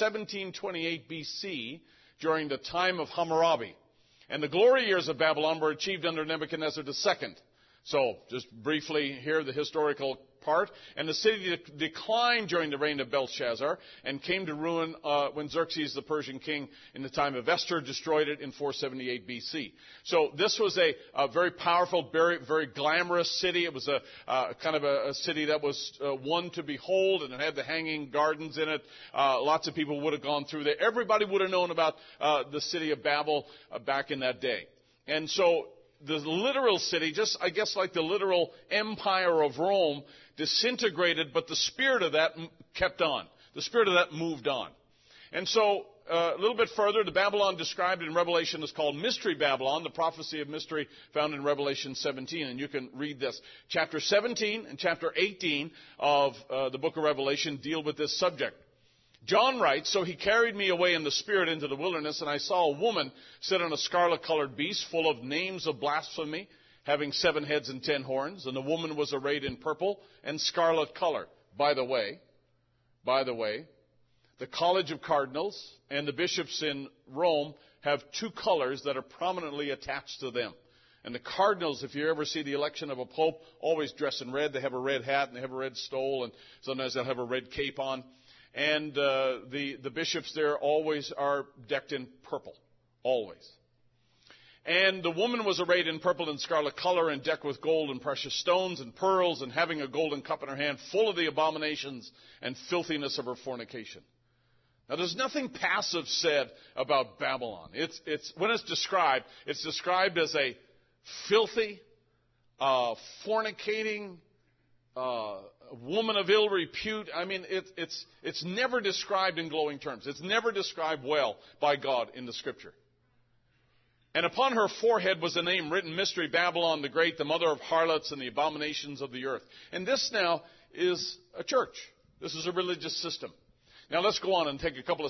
1728 BC during the time of Hammurabi. And the glory years of Babylon were achieved under Nebuchadnezzar II. So, just briefly here, the historical part. And the city declined during the reign of Belshazzar and came to ruin when Xerxes, the Persian king, in the time of Esther, destroyed it in 478 BC. So this was a very powerful, very, very glamorous city. It was a kind of a city that was one to behold, and it had the hanging gardens in it. Lots of people would have gone through there. Everybody would have known about the city of Babel back in that day. And so the literal city, just I guess like the literal empire of Rome, disintegrated, but the spirit of that kept on. The spirit of that moved on. And so a little bit further, the Babylon described in Revelation is called Mystery Babylon, the prophecy of mystery found in Revelation 17. And you can read this. Chapter 17 and chapter 18 of the book of Revelation deal with this subject. John writes, "So he carried me away in the spirit into the wilderness, and I saw a woman sit on a scarlet-colored beast full of names of blasphemy, having 7 heads and 10 horns. And the woman was arrayed in purple and scarlet color." By the way, the College of Cardinals and the bishops in Rome have 2 colors that are prominently attached to them. And the cardinals, if you ever see the election of a pope, always dress in red. They have a red hat and they have a red stole, and sometimes they'll have a red cape on. And the bishops there always are decked in purple, always. And the woman was arrayed in purple and scarlet color and decked with gold and precious stones and pearls and having a golden cup in her hand full of the abominations and filthiness of her fornication. Now there's nothing passive said about Babylon. When it's described as a filthy, fornicating, woman of ill repute. I mean, it's never described in glowing terms. It's never described well by God in the Scripture. And upon her forehead was a name written, Mystery Babylon the Great, the mother of harlots and the abominations of the earth. And this now is a church. This is a religious system. Now let's go on and take a couple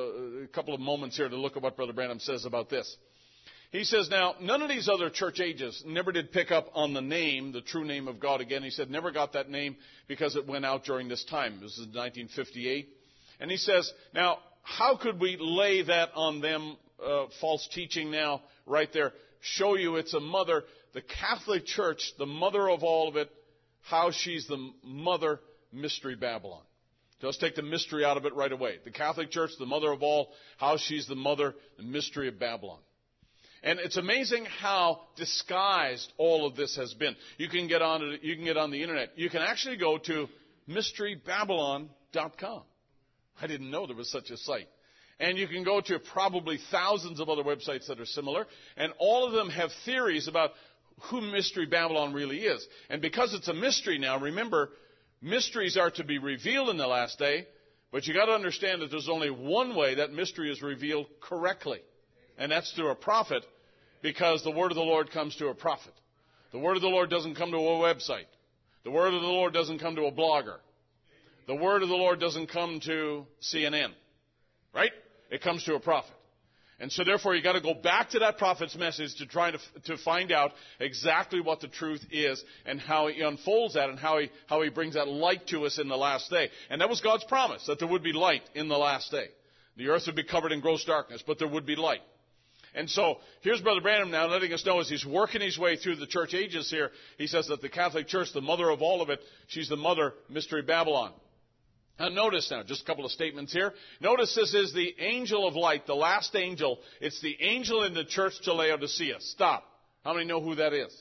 of moments here to look at what Brother Branham says about this. He says, now, none of these other church ages never did pick up on the name, the true name of God again. He said never got that name because it went out during this time. This is 1958. And he says, now, how could we lay that on them, false teaching now, right there, show you it's a mother, the Catholic Church, the mother of all of it, how she's the mother, Mystery Babylon. So let's take the mystery out of it right away. The Catholic Church, the mother of all, how she's the mother, the mystery of Babylon. And it's amazing how disguised all of this has been. You can get on the internet. You can actually go to mysterybabylon.com. I didn't know there was such a site. And you can go to probably thousands of other websites that are similar, and all of them have theories about who Mystery Babylon really is. And because it's a mystery now, remember, mysteries are to be revealed in the last day, but you got to understand that there's only one way that mystery is revealed correctly, and that's through a prophet, because the word of the Lord comes to a prophet. The word of the Lord doesn't come to a website. The word of the Lord doesn't come to a blogger. The word of the Lord doesn't come to CNN. Right? It comes to a prophet. And so therefore you got to go back to that prophet's message to try to find out exactly what the truth is and how he unfolds that and how he brings that light to us in the last day. And that was God's promise, that there would be light in the last day. The earth would be covered in gross darkness, but there would be light. And so here's Brother Branham now letting us know as he's working his way through the church ages here, he says that the Catholic Church, the mother of all of it, she's the mother, Mystery Babylon. Now notice now, just a couple of statements here. Notice this is the angel of light, the last angel. It's the angel in the church to Laodicea. Stop. How many know who that is?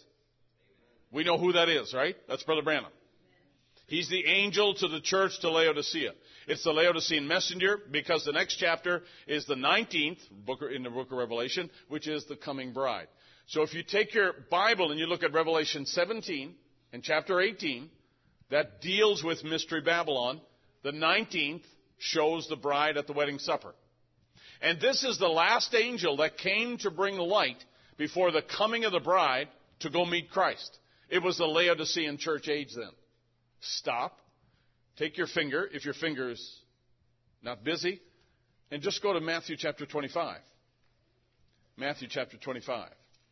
We know who that is, right? That's Brother Branham. He's the angel to the church to Laodicea. It's the Laodicean messenger because the next chapter is the 19th in the book of Revelation, which is the coming bride. So if you take your Bible and you look at Revelation 17 and chapter 18, that deals with Mystery Babylon. The 19th shows the bride at the wedding supper. And this is the last angel that came to bring light before the coming of the bride to go meet Christ. It was the Laodicean church age then. Stop. Take your finger, if your finger is not busy, and just go to Matthew chapter 25. Matthew chapter 25.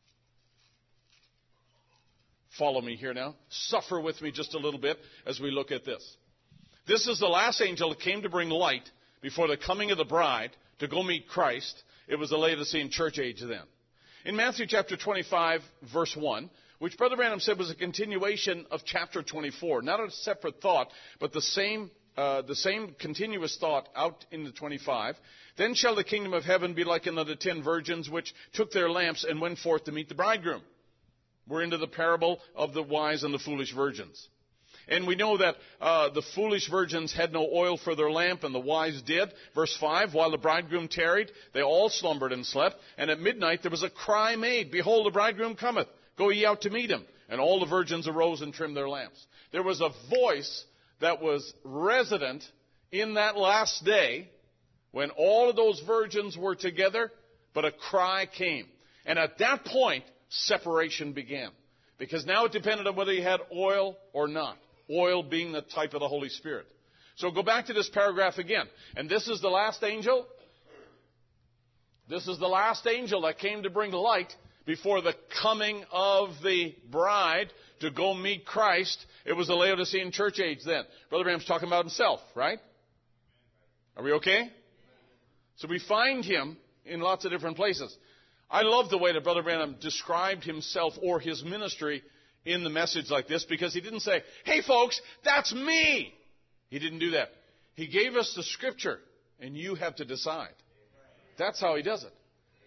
Follow me here now. Suffer with me just a little bit as we look at this. This is the last angel that came to bring light before the coming of the bride to go meet Christ. It was the Laodicean church age then. In Matthew chapter 25, verse 1, which Brother Branham said was a continuation of chapter 24, not a separate thought, but the same continuous thought out in the 25. Then shall the kingdom of heaven be like unto the 10 virgins which took their lamps and went forth to meet the bridegroom. We're into the parable of the wise and the foolish virgins. And we know that the foolish virgins had no oil for their lamp, and the wise did. Verse 5, while the bridegroom tarried, they all slumbered and slept. And at midnight there was a cry made, Behold, the bridegroom cometh. Go ye out to meet him. And all the virgins arose and trimmed their lamps. There was a voice that was resident in that last day when all of those virgins were together, but a cry came. And at that point, separation began. Because now it depended on whether you had oil or not. Oil being the type of the Holy Spirit. So go back to this paragraph again. And this is the last angel. This is the last angel that came to bring light before the coming of the bride to go meet Christ. It was the Laodicean church age then. Brother Branham's talking about himself, right? Are we okay? So we find him in lots of different places. I love the way that Brother Branham described himself or his ministry in the message like this, because he didn't say, hey folks, that's me. He didn't do that. He gave us the scripture, and you have to decide. That's how he does it.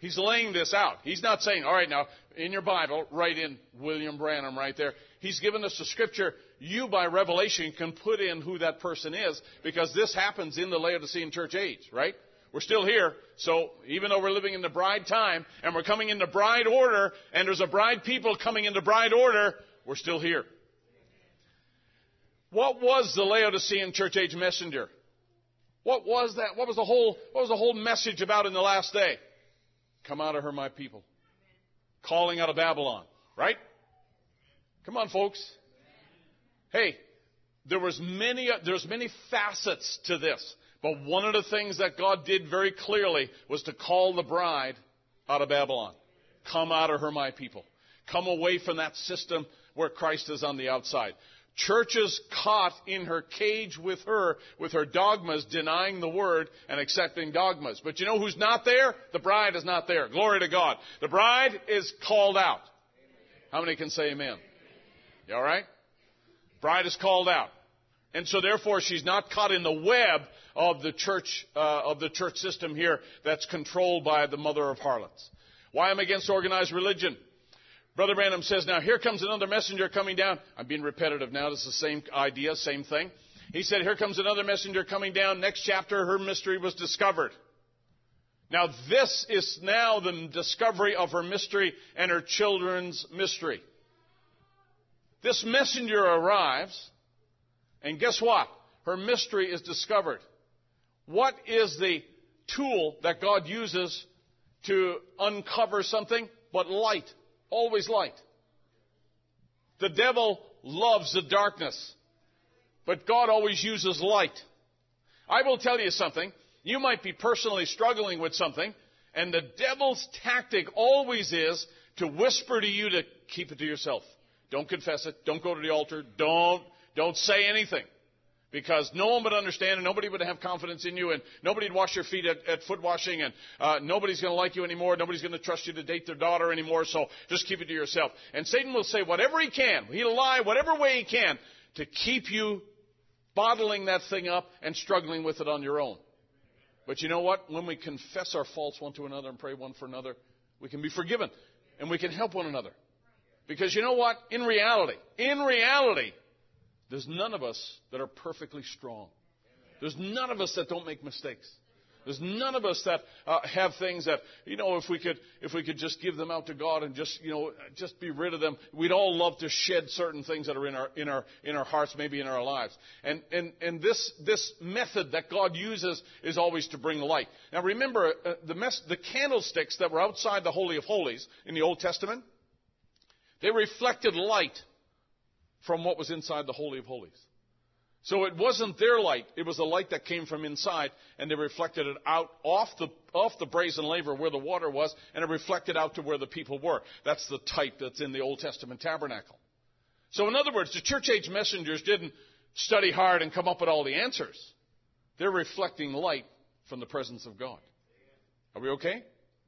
He's laying this out. He's not saying, all right, now, in your Bible, write in William Branham right there. He's given us the scripture. You, by revelation, can put in who that person is, because this happens in the Laodicean church age, right? We're still here, so even though we're living in the bride time, and we're coming into bride order, and there's a bride people coming into bride order, we're still here. What was the Laodicean church age messenger? What was that? What was the whole message about in the last day? Come out of her, my people. Calling out of Babylon, right? Come on, folks. Hey, there's many facets to this. But one of the things that God did very clearly was to call the bride out of Babylon. Come out of her, my people. Come away from that system where Christ is on the outside. Churches caught in her cage with her dogmas, denying the word and accepting dogmas. But you know who's not there? The bride is not there. Glory to God. The bride is called out. How many can say amen? You all right? Bride is called out. And so therefore she's not caught in the web of the church system here that's controlled by the mother of harlots. Why I'm against organized religion? Brother Branham says, now here comes another messenger coming down. I'm being repetitive now. This is the same idea, same thing. He said, here comes another messenger coming down. Next chapter, her mystery was discovered. Now this is now the discovery of her mystery and her children's mystery. This messenger arrives, and guess what? Her mystery is discovered. What is the tool that God uses to uncover something? But light. Always light. The devil loves the darkness, but God always uses light. I will tell you something. You might be personally struggling with something, and the devil's tactic always is to whisper to you to keep it to yourself. Don't confess it. Don't go to the altar. Don't say anything. Because no one would understand, and nobody would have confidence in you, and nobody would wash your feet at foot washing, and nobody's going to like you anymore. Nobody's going to trust you to date their daughter anymore, so just keep it to yourself. And Satan will say whatever he can. He'll lie whatever way he can to keep you bottling that thing up and struggling with it on your own. But you know what? When we confess our faults one to another and pray one for another, we can be forgiven, and we can help one another. Because you know what? In reality, there's none of us that are perfectly strong. There's none of us that don't make mistakes. There's none of us that have things that, if we could just give them out to God and just be rid of them. We'd all love to shed certain things that are in our hearts, maybe in our lives. And this method that God uses is always to bring light. Now remember, the candlesticks that were outside the Holy of Holies in the Old Testament, they reflected light from what was inside the Holy of Holies. So it wasn't their light. It was the light that came from inside, and they reflected it out off the brazen laver where the water was, and it reflected out to where the people were. That's the type that's in the Old Testament tabernacle. So in other words, the church age messengers didn't study hard and come up with all the answers. They're reflecting light from the presence of God. Are we okay?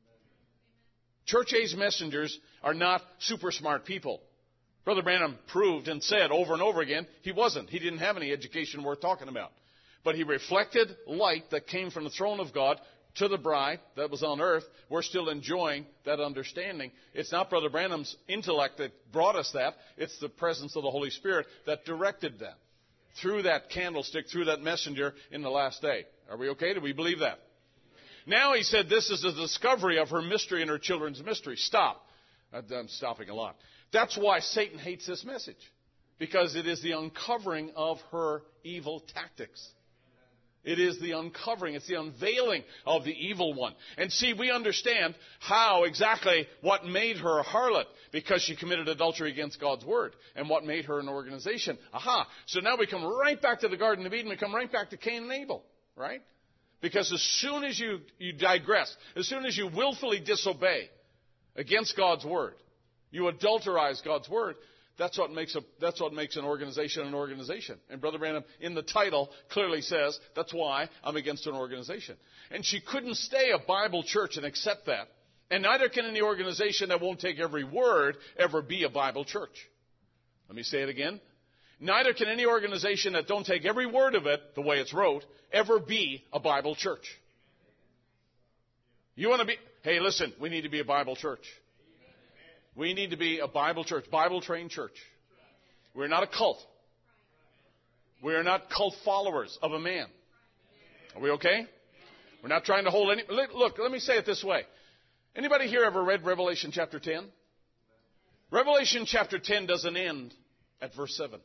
Church age messengers are not super smart people. Brother Branham proved and said over and over again, he wasn't. He didn't have any education worth talking about. But he reflected light that came from the throne of God to the bride that was on earth. We're still enjoying that understanding. It's not Brother Branham's intellect that brought us that. It's the presence of the Holy Spirit that directed that through that candlestick, through that messenger in the last day. Are we okay? Do we believe that? Now he said this is the discovery of her mystery and her children's mystery. Stop. I'm stopping a lot. That's why Satan hates this message. Because it is the uncovering of her evil tactics. It is the uncovering. It's the unveiling of the evil one. And see, we understand how exactly what made her a harlot. Because she committed adultery against God's word. And what made her an organization. Aha. So now we come right back to the Garden of Eden. We come right back to Cain and Abel. Right? Because as soon as you digress, as soon as you willfully disobey against God's word, you adulterize God's word, that's what makes an organization an organization. And Brother Branham, in the title, clearly says, that's why I'm against an organization. And she couldn't stay a Bible church and accept that. And neither can any organization that won't take every word ever be a Bible church. Let me say it again. Neither can any organization that don't take every word of it, the way it's wrote, ever be a Bible church. You want to be... Hey, listen, we need to be a Bible church. We need to be a Bible church, Bible-trained church. We're not a cult. We are not cult followers of a man. Are we okay? We're not trying to hold any... Look, let me say it this way. Anybody here ever read Revelation chapter 10? Revelation chapter 10 doesn't end at verse 7.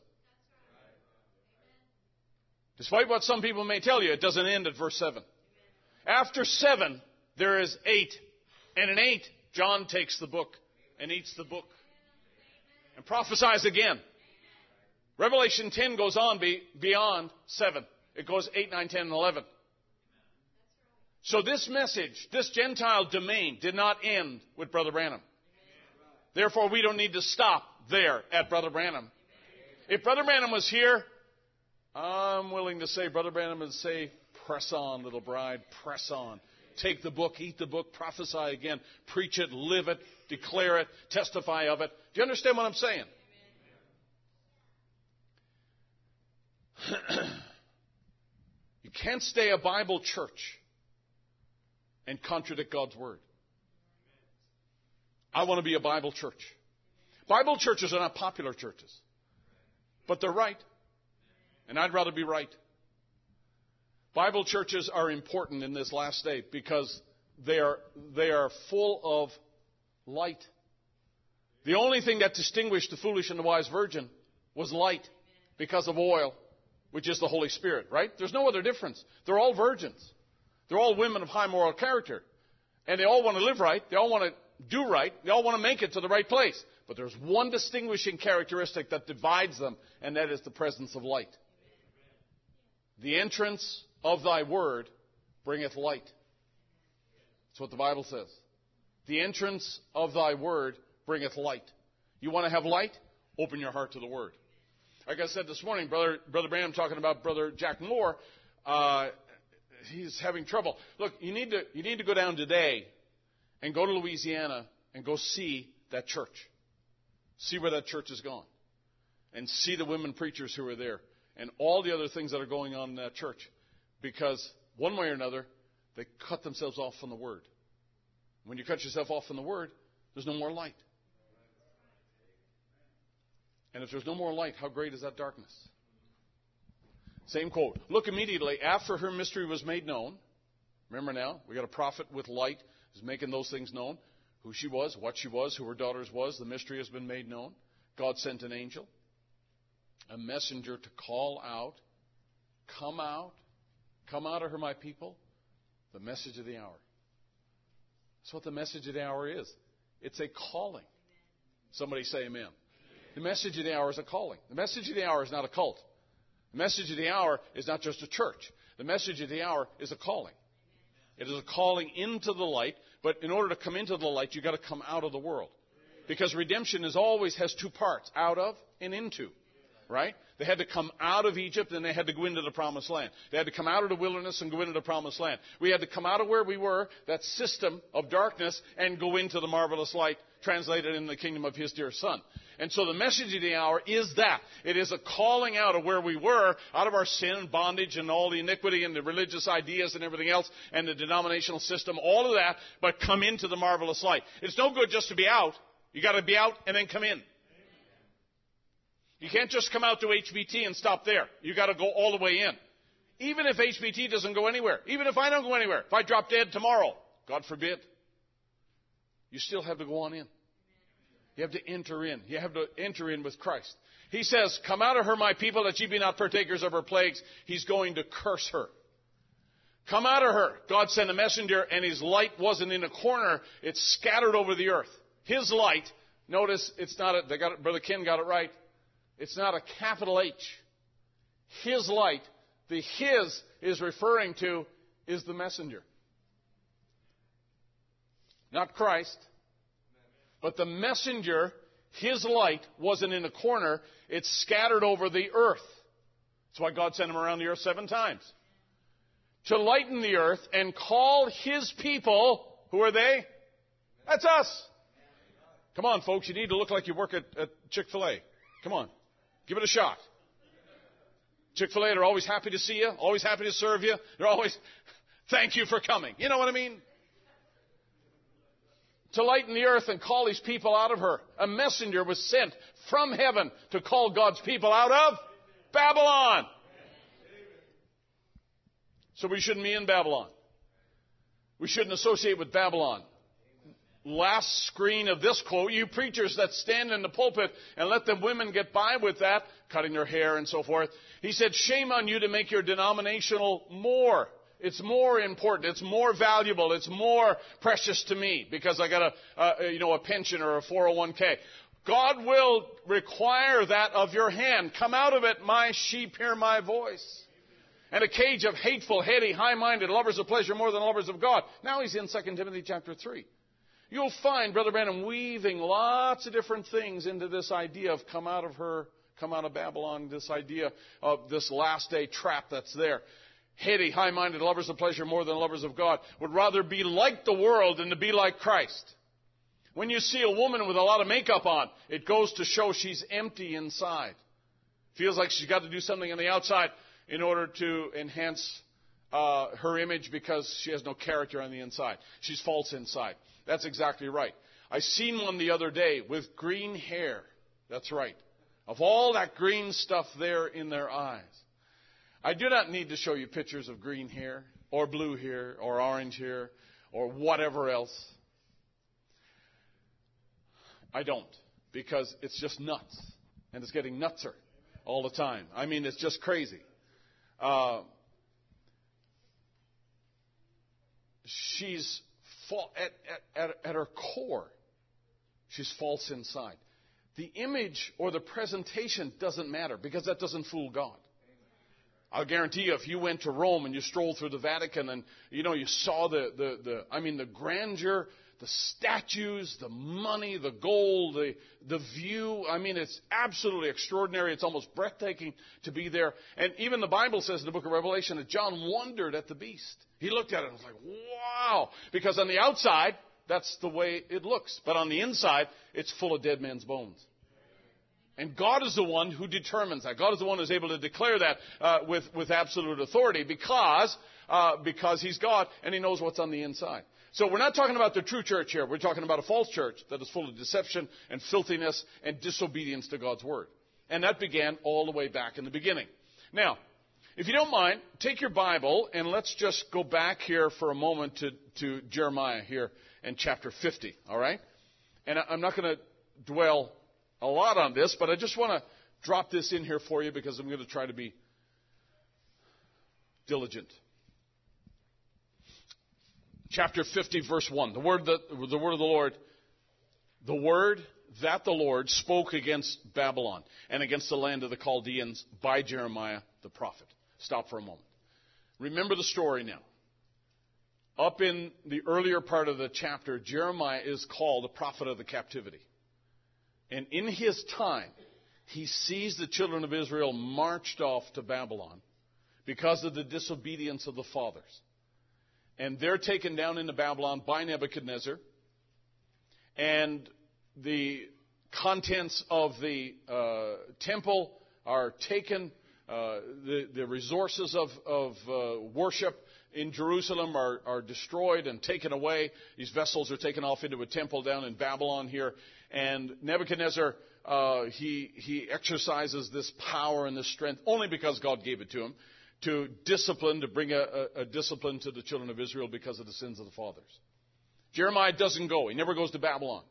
Despite what some people may tell you, it doesn't end at verse 7. After 7, there is 8. And in 8, John takes the book and eats the book and prophesies again. Revelation 10 goes on beyond 7. It goes 8, 9, 10, and 11. So this message, this Gentile domain, did not end with Brother Branham. Therefore, we don't need to stop there at Brother Branham. If Brother Branham was here, I'm willing to say Brother Branham would say, press on, little bride, press on. Take the book, eat the book, prophesy again, preach it, live it, declare it, testify of it. Do you understand what I'm saying? You can't stay a Bible church and contradict God's Word. I want to be a Bible church. Bible churches are not popular churches, but they're right. And I'd rather be right. Bible churches are important in this last day because they are full of light. The only thing that distinguished the foolish and the wise virgin was light because of oil, which is the Holy Spirit, right? There's no other difference. They're all virgins. They're all women of high moral character. And they all want to live right. They all want to do right. They all want to make it to the right place. But there's one distinguishing characteristic that divides them, and that is the presence of light. The entrance of thy word bringeth light. That's what the Bible says. The entrance of thy word bringeth light. You want to have light? Open your heart to the word. Like I said this morning, Brother Branham talking about Brother Jack Moore, he's having trouble. Look, you need to go down today and go to Louisiana and go see that church. See where that church has gone. And see the women preachers who are there. And all the other things that are going on in that church. Because one way or another, they cut themselves off from the Word. When you cut yourself off from the Word, there's no more light. And if there's no more light, how great is that darkness? Same quote. Look immediately after her mystery was made known. Remember now, we got a prophet with light who's making those things known. Who she was, what she was, who her daughters was. The mystery has been made known. God sent an angel, a messenger to call out, come out of her, my people, the message of the hour. That's what the message of the hour is. It's a calling. Somebody say amen. The message of the hour is a calling. The message of the hour is not a cult. The message of the hour is not just a church. The message of the hour is a calling. It is a calling into the light, but in order to come into the light, you've got to come out of the world. Because redemption always has two parts, out of and into. Right? They had to come out of Egypt and they had to go into the promised land. They had to come out of the wilderness and go into the promised land. We had to come out of where we were, that system of darkness, and go into the marvelous light translated in the kingdom of His dear Son. And so the message of the hour is that. It is a calling out of where we were, out of our sin and bondage and all the iniquity and the religious ideas and everything else and the denominational system, all of that, but come into the marvelous light. It's no good just to be out. You got to be out and then come in. You can't just come out to HBT and stop there. You got to go all the way in. Even if HBT doesn't go anywhere, even if I don't go anywhere, if I drop dead tomorrow, God forbid, you still have to go on in. You have to enter in. You have to enter in with Christ. He says, come out of her, my people, that ye be not partakers of her plagues. He's going to curse her. Come out of her. God sent a messenger, and his light wasn't in a corner. It's scattered over the earth. His light, notice, it's not Brother Ken got it right. It's not a capital H. His light, the His is referring to is the messenger. Not Christ. But the messenger, his light, wasn't in a corner. It's scattered over the earth. That's why God sent him around the earth 7 times. To lighten the earth and call His people, who are they? That's us. Come on, folks, you need to look like you work at Chick-fil-A. Come on. Give it a shot. Chick-fil-A, they're always happy to see you, always happy to serve you. They're always, thank you for coming. You know what I mean? to lighten the earth and call His people out of her. A messenger was sent from heaven to call God's people out of Babylon. So we shouldn't be in Babylon. We shouldn't associate with Babylon. Last screen of this quote, you preachers that stand in the pulpit and let the women get by with that, cutting their hair and so forth. He said, shame on you to make your denominational more. It's more important. It's more valuable. It's more precious to me because I got a pension or a 401k. God will require that of your hand. Come out of it, my sheep, hear my voice. And a cage of hateful, heady, high-minded, lovers of pleasure more than lovers of God. Now he's in 2 Timothy chapter 3. You'll find Brother Branham weaving lots of different things into this idea of come out of her, come out of Babylon, this idea of this last day trap that's there. Heady, high-minded, lovers of pleasure more than lovers of God would rather be like the world than to be like Christ. When you see a woman with a lot of makeup on, it goes to show she's empty inside. Feels like she's got to do something on the outside in order to enhance her image because she has no character on the inside. She's false inside. That's exactly right. I seen one the other day with green hair. That's right. Of all that green stuff there in their eyes. I do not need to show you pictures of green hair or blue hair or orange hair or whatever else. I don't, because it's just nuts. And it's getting nutser all the time. I mean, it's just crazy. She's at her core, she's false inside. The image or the presentation doesn't matter because that doesn't fool God. I'll guarantee you, if you went to Rome and you strolled through the Vatican and you saw the grandeur, the statues, the money, the gold, the view. I mean, it's absolutely extraordinary. It's almost breathtaking to be there. And even the Bible says in the book of Revelation that John wondered at the beast. He looked at it and was like, wow. Because on the outside, that's the way it looks. But on the inside, it's full of dead men's bones. And God is the one who determines that. God is the one who's able to declare that with absolute authority because He's God and He knows what's on the inside. So we're not talking about the true church here. We're talking about a false church that is full of deception and filthiness and disobedience to God's word. And that began all the way back in the beginning. Now, if you don't mind, take your Bible and let's just go back here for a moment to Jeremiah here in chapter 50, all right? And I'm not going to dwell a lot on this, but I just want to drop this in here for you because I'm going to try to be diligent. Chapter 50, verse 1. The word of the Lord, the word that the Lord spoke against Babylon and against the land of the Chaldeans by Jeremiah the prophet. Stop for a moment. Remember the story now. Up in the earlier part of the chapter, Jeremiah is called the prophet of the captivity. And in his time, he sees the children of Israel marched off to Babylon because of the disobedience of the fathers. And they're taken down into Babylon by Nebuchadnezzar. And the contents of the temple are taken. The resources of worship in Jerusalem are destroyed and taken away. These vessels are taken off into a temple down in Babylon here. And Nebuchadnezzar, he exercises this power and this strength only because God gave it to him, to discipline, to bring a discipline to the children of Israel because of the sins of the fathers. Jeremiah doesn't go. He never goes to Babylon.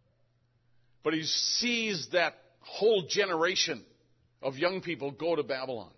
But he sees that whole generation of young people go to Babylon.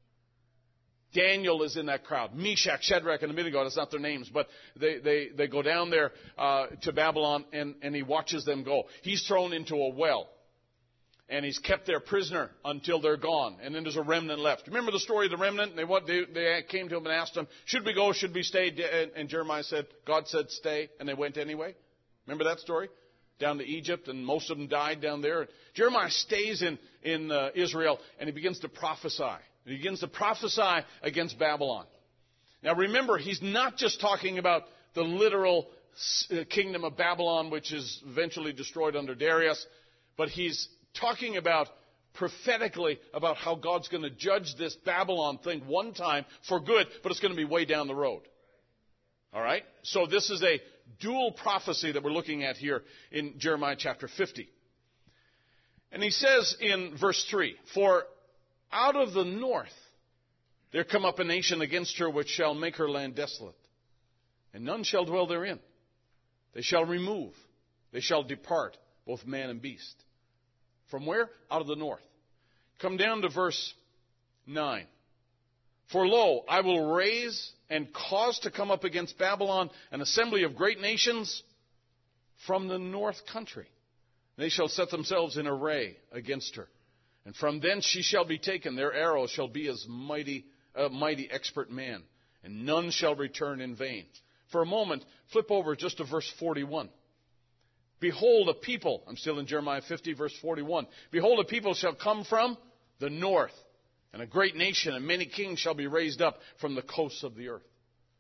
Daniel is in that crowd. Meshach, Shadrach, and Abednego, that's not their names, but they go down there to Babylon, and he watches them go. He's thrown into a well, and he's kept there prisoner until they're gone, and then there's a remnant left. Remember the story of the remnant? They came to him and asked him, should we go, should we stay? And Jeremiah said, God said stay, and they went anyway. Remember that story? Down to Egypt, and most of them died down there. Jeremiah stays in Israel, and he begins to prophesy. He begins to prophesy against Babylon. Now remember, he's not just talking about the literal kingdom of Babylon, which is eventually destroyed under Darius, but he's talking about prophetically about how God's going to judge this Babylon thing one time for good, but it's going to be way down the road. All right? So this is a dual prophecy that we're looking at here in Jeremiah chapter 50. And he says in verse 3, "For out of the north there come up a nation against her which shall make her land desolate, and none shall dwell therein. They shall remove, they shall depart, both man and beast." From where? Out of the north. Come down to verse 9. "For lo, I will raise and cause to come up against Babylon an assembly of great nations from the north country. They shall set themselves in array against her. And from thence she shall be taken. Their arrow shall be as mighty expert man. And none shall return in vain." For a moment, flip over just to verse 41. "Behold, a people," I'm still in Jeremiah 50, verse 41. "Behold, a people shall come from the north, and a great nation, and many kings shall be raised up from the coasts of the earth."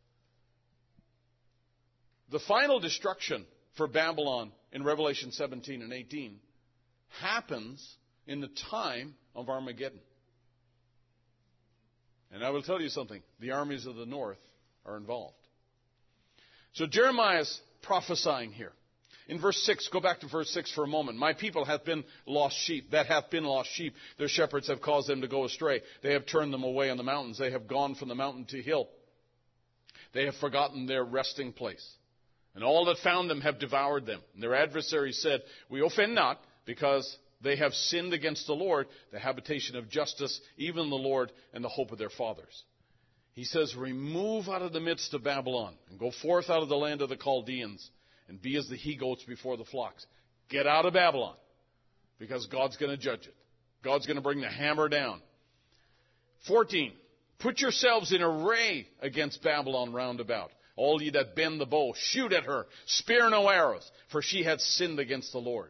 The final destruction for Babylon in Revelation 17 and 18 happens in the time of Armageddon. And I will tell you something. The armies of the north are involved. So Jeremiah's prophesying here. In verse 6, go back to verse 6 for a moment. "My people hath been lost sheep, that hath been lost sheep. Their shepherds have caused them to go astray. They have turned them away on the mountains. They have gone from the mountain to hill. They have forgotten their resting place. And all that found them have devoured them. And their adversaries said, We offend not, because they have sinned against the Lord, the habitation of justice, even the Lord, and the hope of their fathers." He says, "Remove out of the midst of Babylon, and go forth out of the land of the Chaldeans, and be as the he-goats before the flocks." Get out of Babylon, because God's going to judge it. God's going to bring the hammer down. 14, "Put yourselves in array against Babylon round about. All ye that bend the bow, shoot at her. Spare no arrows, for she hath sinned against the Lord."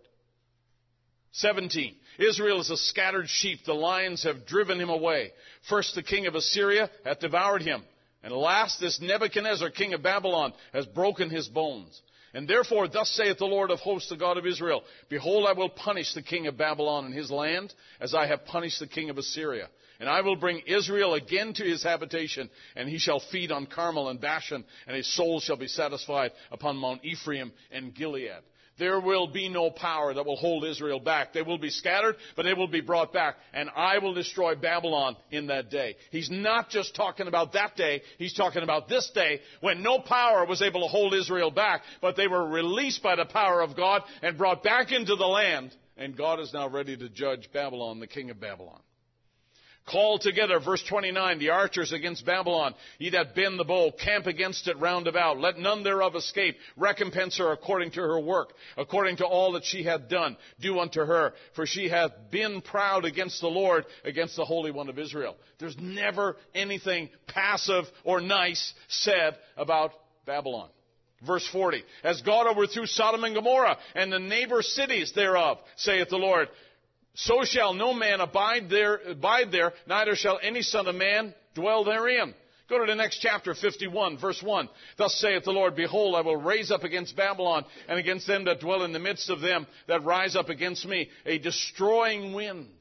17, "Israel is a scattered sheep. The lions have driven him away. First the king of Assyria hath devoured him. And last this Nebuchadnezzar, king of Babylon, has broken his bones. And therefore, thus saith the Lord of hosts, the God of Israel, Behold, I will punish the king of Babylon and his land, as I have punished the king of Assyria. And I will bring Israel again to his habitation, and he shall feed on Carmel and Bashan, and his soul shall be satisfied upon Mount Ephraim and Gilead." There will be no power that will hold Israel back. They will be scattered, but they will be brought back. And I will destroy Babylon in that day. He's not just talking about that day. He's talking about this day when no power was able to hold Israel back, but they were released by the power of God and brought back into the land. And God is now ready to judge Babylon, the king of Babylon. "Call together," verse 29, "the archers against Babylon. Ye that bend the bow, camp against it round about. Let none thereof escape. Recompense her according to her work, according to all that she hath done. Do unto her, for she hath been proud against the Lord, against the Holy One of Israel." There's never anything passive or nice said about Babylon. Verse 40, "As God overthrew Sodom and Gomorrah, and the neighbor cities thereof, saith the Lord, so shall no man abide there, neither shall any son of man dwell therein." Go to the next chapter, 51, verse 1. "Thus saith the Lord, Behold, I will raise up against Babylon, and against them that dwell in the midst of them that rise up against me, a destroying wind.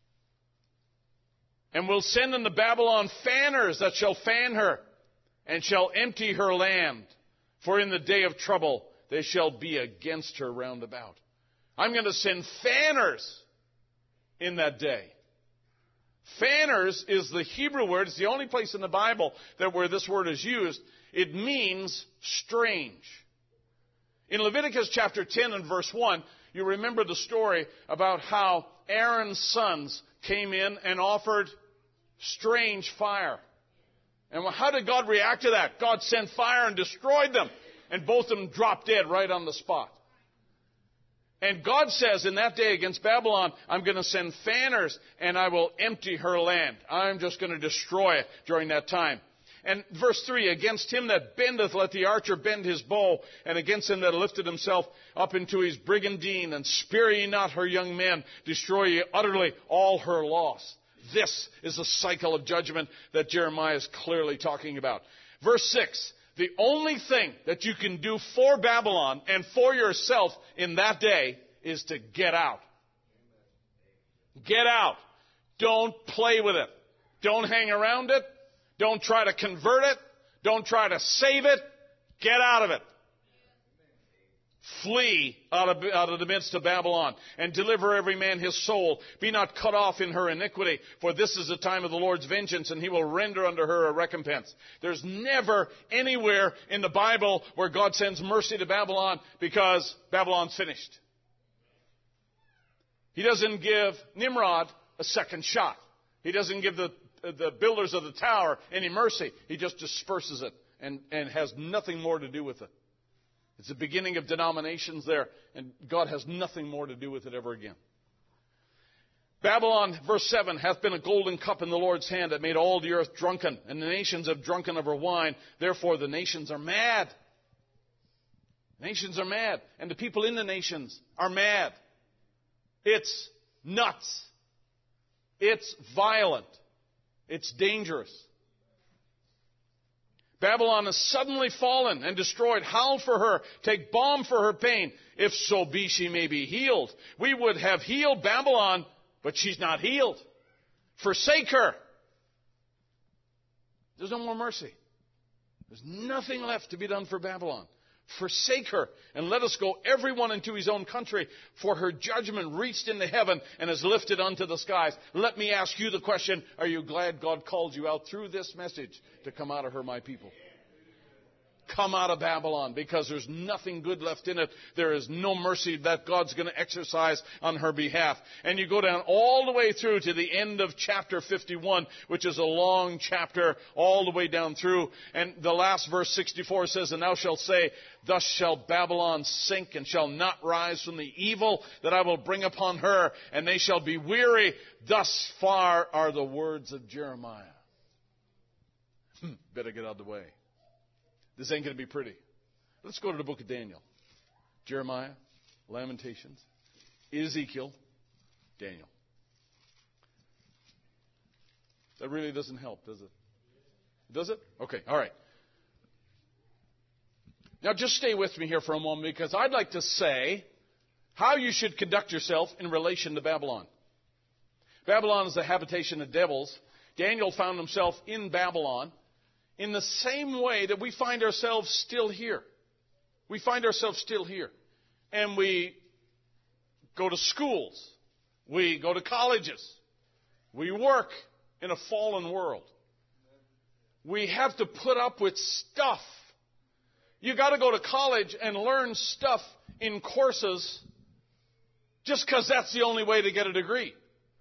And will send unto Babylon fanners that shall fan her, and shall empty her land. For in the day of trouble they shall be against her round about." I'm going to send fanners in that day. Fanners is the Hebrew word. It's the only place in the Bible where this word is used. It means strange. In Leviticus chapter 10 and verse 1, you remember the story about how Aaron's sons came in and offered strange fire. And how did God react to that? God sent fire and destroyed them. And both of them dropped dead right on the spot. And God says in that day against Babylon, I'm going to send fanners and I will empty her land. I'm just going to destroy it during that time. And verse 3, "Against him that bendeth, let the archer bend his bow, and against him that lifted himself up into his brigandine, and spare ye not her young men, destroy ye utterly all her loss." This is a cycle of judgment that Jeremiah is clearly talking about. Verse 6, "The only thing that you can do for Babylon and for yourself in that day is to get out." Get out. Don't play with it. Don't hang around it. Don't try to convert it. Don't try to save it. Get out of it. Flee out of the midst of Babylon, and deliver every man his soul. Be not cut off in her iniquity, for this is the time of the Lord's vengeance, and he will render unto her a recompense. There's never anywhere in the Bible where God sends mercy to Babylon because Babylon's finished. He doesn't give Nimrod a second shot. He doesn't give the builders of the tower any mercy. He just disperses it and has nothing more to do with it. It's the beginning of denominations there, and God has nothing more to do with it ever again. Babylon, verse 7, hath been a golden cup in the Lord's hand that made all the earth drunken, and the nations have drunken of her wine. Therefore the nations are mad. Nations are mad, and the people in the nations are mad. It's nuts. It's violent. It's dangerous. Babylon is suddenly fallen and destroyed. Howl for her. Take balm for her pain. If so be she may be healed. We would have healed Babylon, but she's not healed. Forsake her. There's no more mercy. There's nothing left to be done for Babylon. Forsake her, and let us go everyone into his own country, for her judgment reached into heaven and is lifted unto the skies. Let me ask you the question, are you glad God called you out through this message to come out of her, my people? Come out of Babylon, because there's nothing good left in it. There is no mercy that God's going to exercise on her behalf. And you go down all the way through to the end of chapter 51, which is a long chapter, all the way down through. And the last verse, 64, says, And thou shalt say, Thus shall Babylon sink, and shall not rise from the evil that I will bring upon her, and they shall be weary. Thus far are the words of Jeremiah. Better get out of the way. This ain't going to be pretty. Let's go to the book of Daniel. Jeremiah, Lamentations, Ezekiel, Daniel. That really doesn't help, does it? Does it? Okay, all right. Now just stay with me here for a moment, because I'd like to say how you should conduct yourself in relation to Babylon. Babylon is the habitation of devils. Daniel found himself in Babylon in the same way that we find ourselves still here. We find ourselves still here. And we go to schools. We go to colleges. We work in a fallen world. We have to put up with stuff. You got to go to college and learn stuff in courses just because that's the only way to get a degree.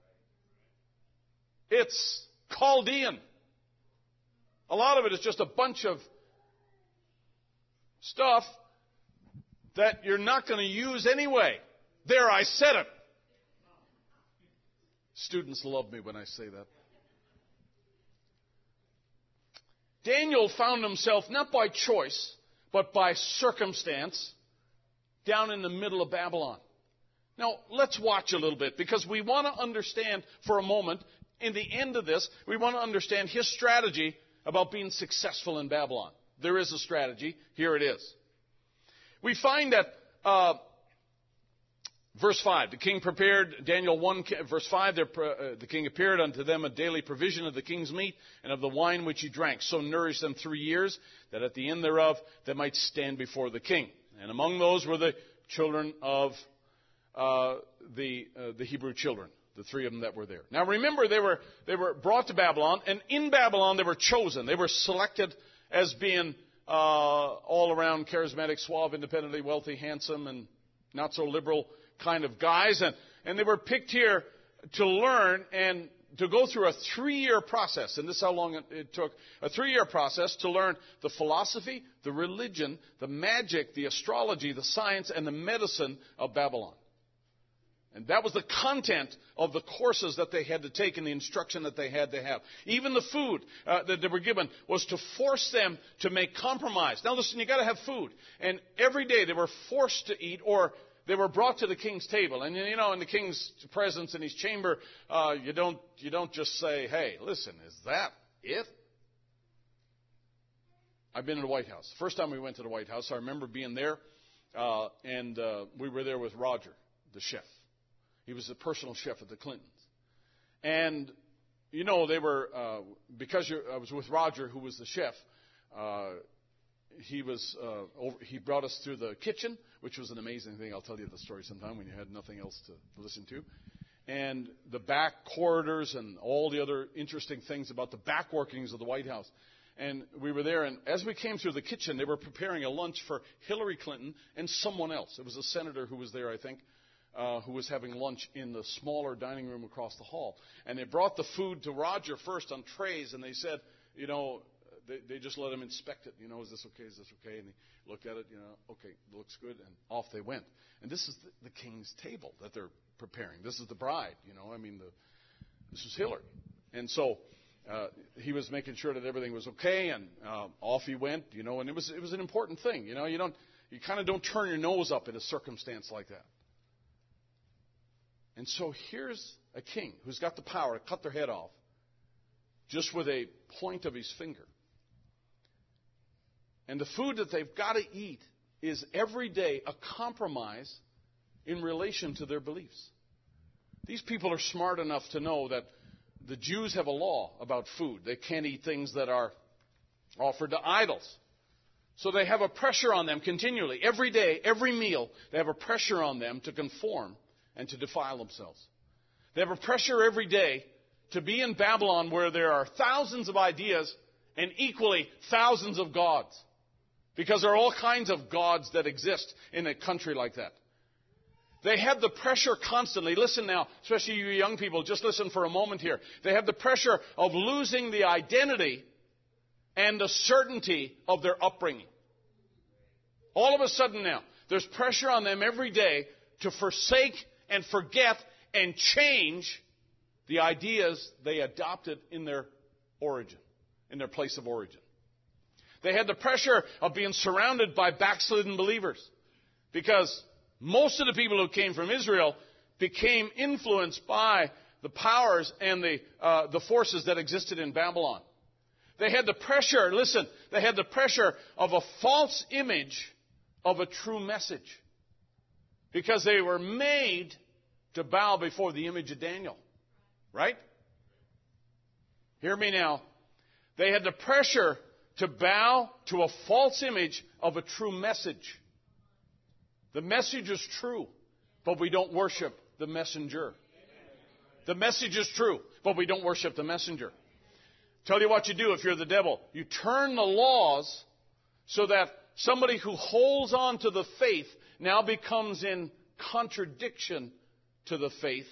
It's Chaldean. A lot of it is just a bunch of stuff that you're not going to use anyway. There, I said it. Students love me when I say that. Daniel found himself, not by choice, but by circumstance, down in the middle of Babylon. Now, let's watch a little bit, because we want to understand for a moment, in the end of this, we want to understand his strategy about being successful in Babylon. There is a strategy. Here it is. We find that verse 5, the king prepared, Daniel 1, verse 5, the king appeared unto them a daily provision of the king's meat and of the wine which he drank. So nourished them 3 years, that at the end thereof they might stand before the king. And among those were the children of the Hebrew children. The 3 of them that were there. Now remember, they were brought to Babylon, and in Babylon they were chosen. They were selected as being all around charismatic, suave, independently wealthy, handsome, and not so liberal kind of guys. And they were picked here to learn and to go through a 3-year process. And this is how long it took. A 3-year process to learn the philosophy, the religion, the magic, the astrology, the science, and the medicine of Babylon. And that was the content of the courses that they had to take and the instruction that they had to have. Even the food that they were given was to force them to make compromise. Now listen, you got to have food. And every day they were forced to eat, or they were brought to the king's table. And you know, in the king's presence, in his chamber, you don't just say, "Hey, listen, is that it?" I've been in the White House. First time we went to the White House, I remember being there, and we were there with Roger, the chef. He was the personal chef of the Clintons. And, you know, they were, because I was with Roger, who was the chef, he brought us through the kitchen, which was an amazing thing. I'll tell you the story sometime when you had nothing else to listen to. And the back corridors and all the other interesting things about the back workings of the White House. And we were there, and as we came through the kitchen, they were preparing a lunch for Hillary Clinton and someone else. It was a senator who was there, I think, who was having lunch in the smaller dining room across the hall. And they brought the food to Roger first on trays, and they said, they just let him inspect it. Is this okay? Is this okay? And he looked at it, okay, looks good, and off they went. And this is the king's table that they're preparing. This is the bride, this is Hillary. And so he was making sure that everything was okay, and off he went, and it was an important thing. You kind of don't turn your nose up in a circumstance like that. And so here's a king who's got the power to cut their head off just with a point of his finger. And the food that they've got to eat is every day a compromise in relation to their beliefs. These people are smart enough to know that the Jews have a law about food. They can't eat things that are offered to idols. So they have a pressure on them continually. Every day, every meal, they have a pressure on them to conform and to defile themselves. They have a pressure every day to be in Babylon where there are thousands of ideas and equally thousands of gods. Because there are all kinds of gods that exist in a country like that. They have the pressure constantly. Listen now, especially you young people, just listen for a moment here. They have the pressure of losing the identity and the certainty of their upbringing. All of a sudden now, there's pressure on them every day to forsake and forget and change the ideas they adopted in their origin, in their place of origin. They had the pressure of being surrounded by backslidden believers because most of the people who came from Israel became influenced by the powers and the forces that existed in Babylon. They had the pressure, listen, they had the pressure of a false image of a true message because they were made to bow before the image of Daniel. Right? Hear me now. They had the pressure to bow to a false image of a true message. The message is true, but we don't worship the messenger. The message is true, but we don't worship the messenger. Tell you what you do if you're the devil. You turn the laws so that somebody who holds on to the faith now becomes in contradiction to the faith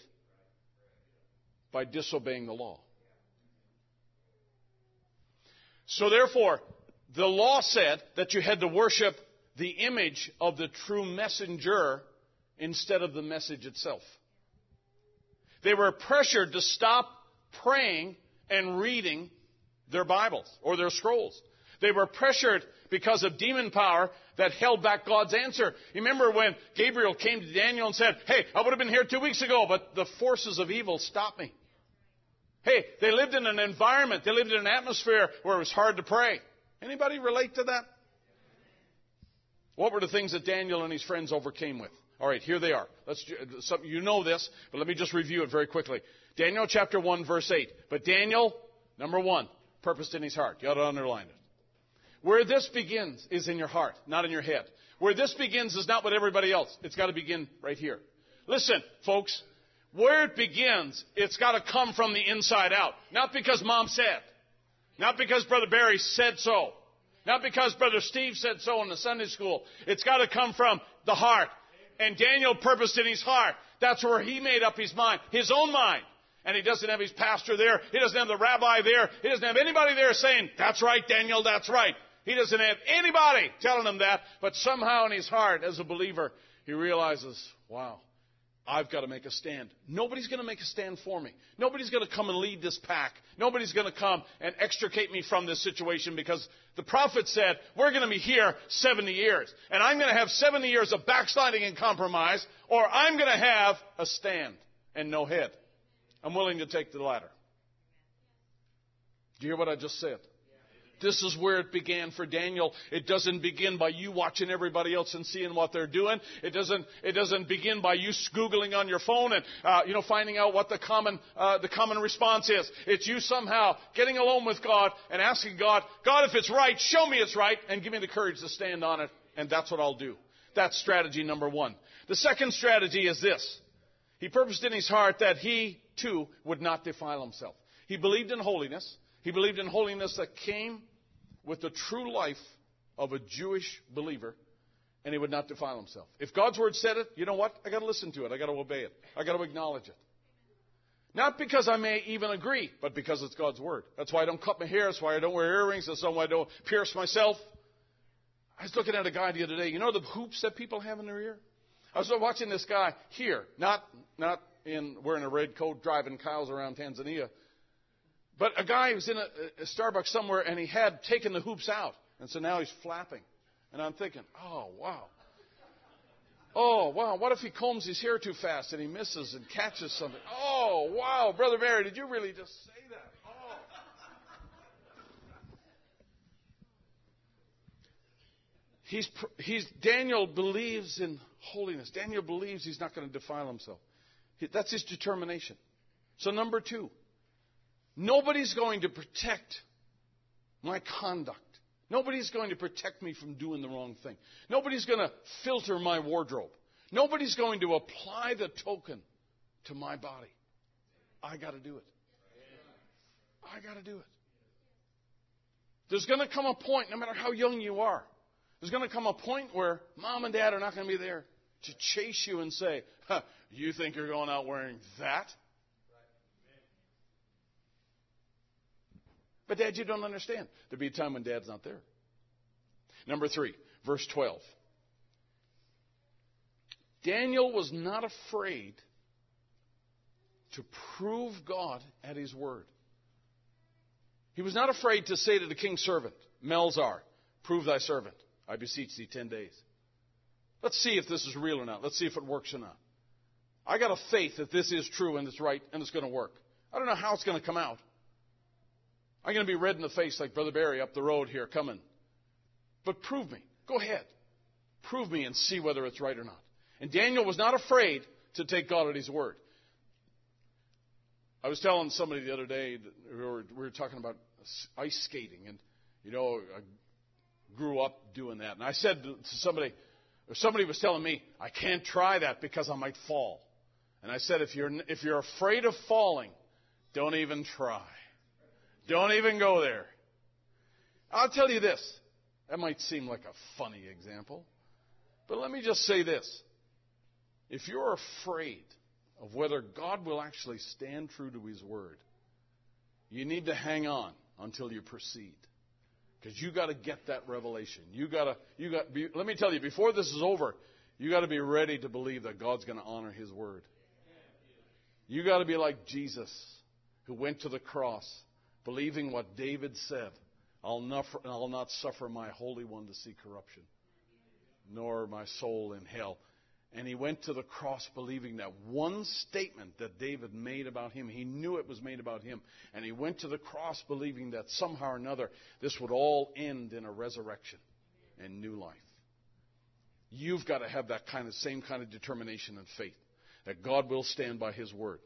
by disobeying the law. So therefore, the law said that you had to worship the image of the true messenger instead of the message itself. They were pressured to stop praying and reading their Bibles or their scrolls. They were pressured because of demon power that held back God's answer. You remember when Gabriel came to Daniel and said, hey, I would have been here 2 weeks ago, but the forces of evil stopped me. Hey, they lived in an environment, they lived in an atmosphere where it was hard to pray. Anybody relate to that? What were the things that Daniel and his friends overcame with? All right, here they are. You know this, but let me just review it very quickly. Daniel chapter 1, verse 8. But Daniel, number 1, purposed in his heart. You ought to underline it. Where this begins is in your heart, not in your head. Where this begins is not with everybody else. It's got to begin right here. Listen, folks. Where it begins, it's got to come from the inside out. Not because Mom said. Not because Brother Barry said so. Not because Brother Steve said so in the Sunday school. It's got to come from the heart. And Daniel purposed in his heart. That's where he made up his mind, his own mind. And he doesn't have his pastor there. He doesn't have the rabbi there. He doesn't have anybody there saying, that's right, Daniel, that's right. He doesn't have anybody telling him that. But somehow in his heart, as a believer, he realizes, wow, I've got to make a stand. Nobody's going to make a stand for me. Nobody's going to come and lead this pack. Nobody's going to come and extricate me from this situation because the prophet said, we're going to be here 70 years. And I'm going to have 70 years of backsliding and compromise, or I'm going to have a stand and no head. I'm willing to take the latter. Do you hear what I just said? This is where it began for Daniel. It doesn't begin by you watching everybody else and seeing what they're doing. It doesn't begin by you Googling on your phone and finding out what the common response is. It's you somehow getting alone with God and asking God, God, if it's right, show me it's right, and give me the courage to stand on it, and that's what I'll do. That's strategy number one. The second strategy is this. He purposed in his heart that he, too, would not defile himself. He believed in holiness. He believed in holiness that came with the true life of a Jewish believer, and he would not defile himself. If God's word said it, you know what? I got to listen to it. I got to obey it. I got to acknowledge it. Not because I may even agree, but because it's God's word. That's why I don't cut my hair. That's why I don't wear earrings. That's why I don't pierce myself. I was looking at a guy the other day. You know the hoops that people have in their ear? I was watching this guy here, not in wearing a red coat driving cows around Tanzania, but a guy who's in a Starbucks somewhere, and he had taken the hoops out. And so now he's flapping. And I'm thinking, oh, wow. Oh, wow. What if he combs his hair too fast and he misses and catches something? Oh, wow. Brother Barry, did you really just say that? Oh. Daniel believes in holiness. Daniel believes he's not going to defile himself. That's his determination. So number two. Nobody's going to protect my conduct. Nobody's going to protect me from doing the wrong thing. Nobody's going to filter my wardrobe. Nobody's going to apply the token to my body. I got to do it. I got to do it. There's going to come a point, no matter how young you are, there's going to come a point where mom and dad are not going to be there to chase you and say, you think you're going out wearing that? But, Dad, you don't understand. There'll be a time when Dad's not there. Number 3, verse 12. Daniel was not afraid to prove God at his word. He was not afraid to say to the king's servant, Melzar, prove thy servant. I beseech thee 10 days. Let's see if this is real or not. Let's see if it works or not. I got a faith that this is true and it's right and it's going to work. I don't know how it's going to come out. I'm going to be red in the face like Brother Barry up the road here coming. But prove me. Go ahead. Prove me and see whether it's right or not. And Daniel was not afraid to take God at his word. I was telling somebody the other day, we were talking about ice skating. And, I grew up doing that. And I said to somebody was telling me, I can't try that because I might fall. And I said, if you're afraid of falling, don't even try. Don't even go there. I'll tell you this. That might seem like a funny example. But let me just say this. If you're afraid of whether God will actually stand true to his word, you need to hang on until you proceed. Because you got to get that revelation. Let me tell you, before this is over, you got to be ready to believe that God's going to honor his word. You got to be like Jesus, who went to the cross, believing what David said, I'll not suffer my Holy One to see corruption, nor my soul in hell. And he went to the cross believing that one statement that David made about him, he knew it was made about him. And he went to the cross believing that somehow or another this would all end in a resurrection and new life. You've got to have that same kind of determination and faith that God will stand by his word.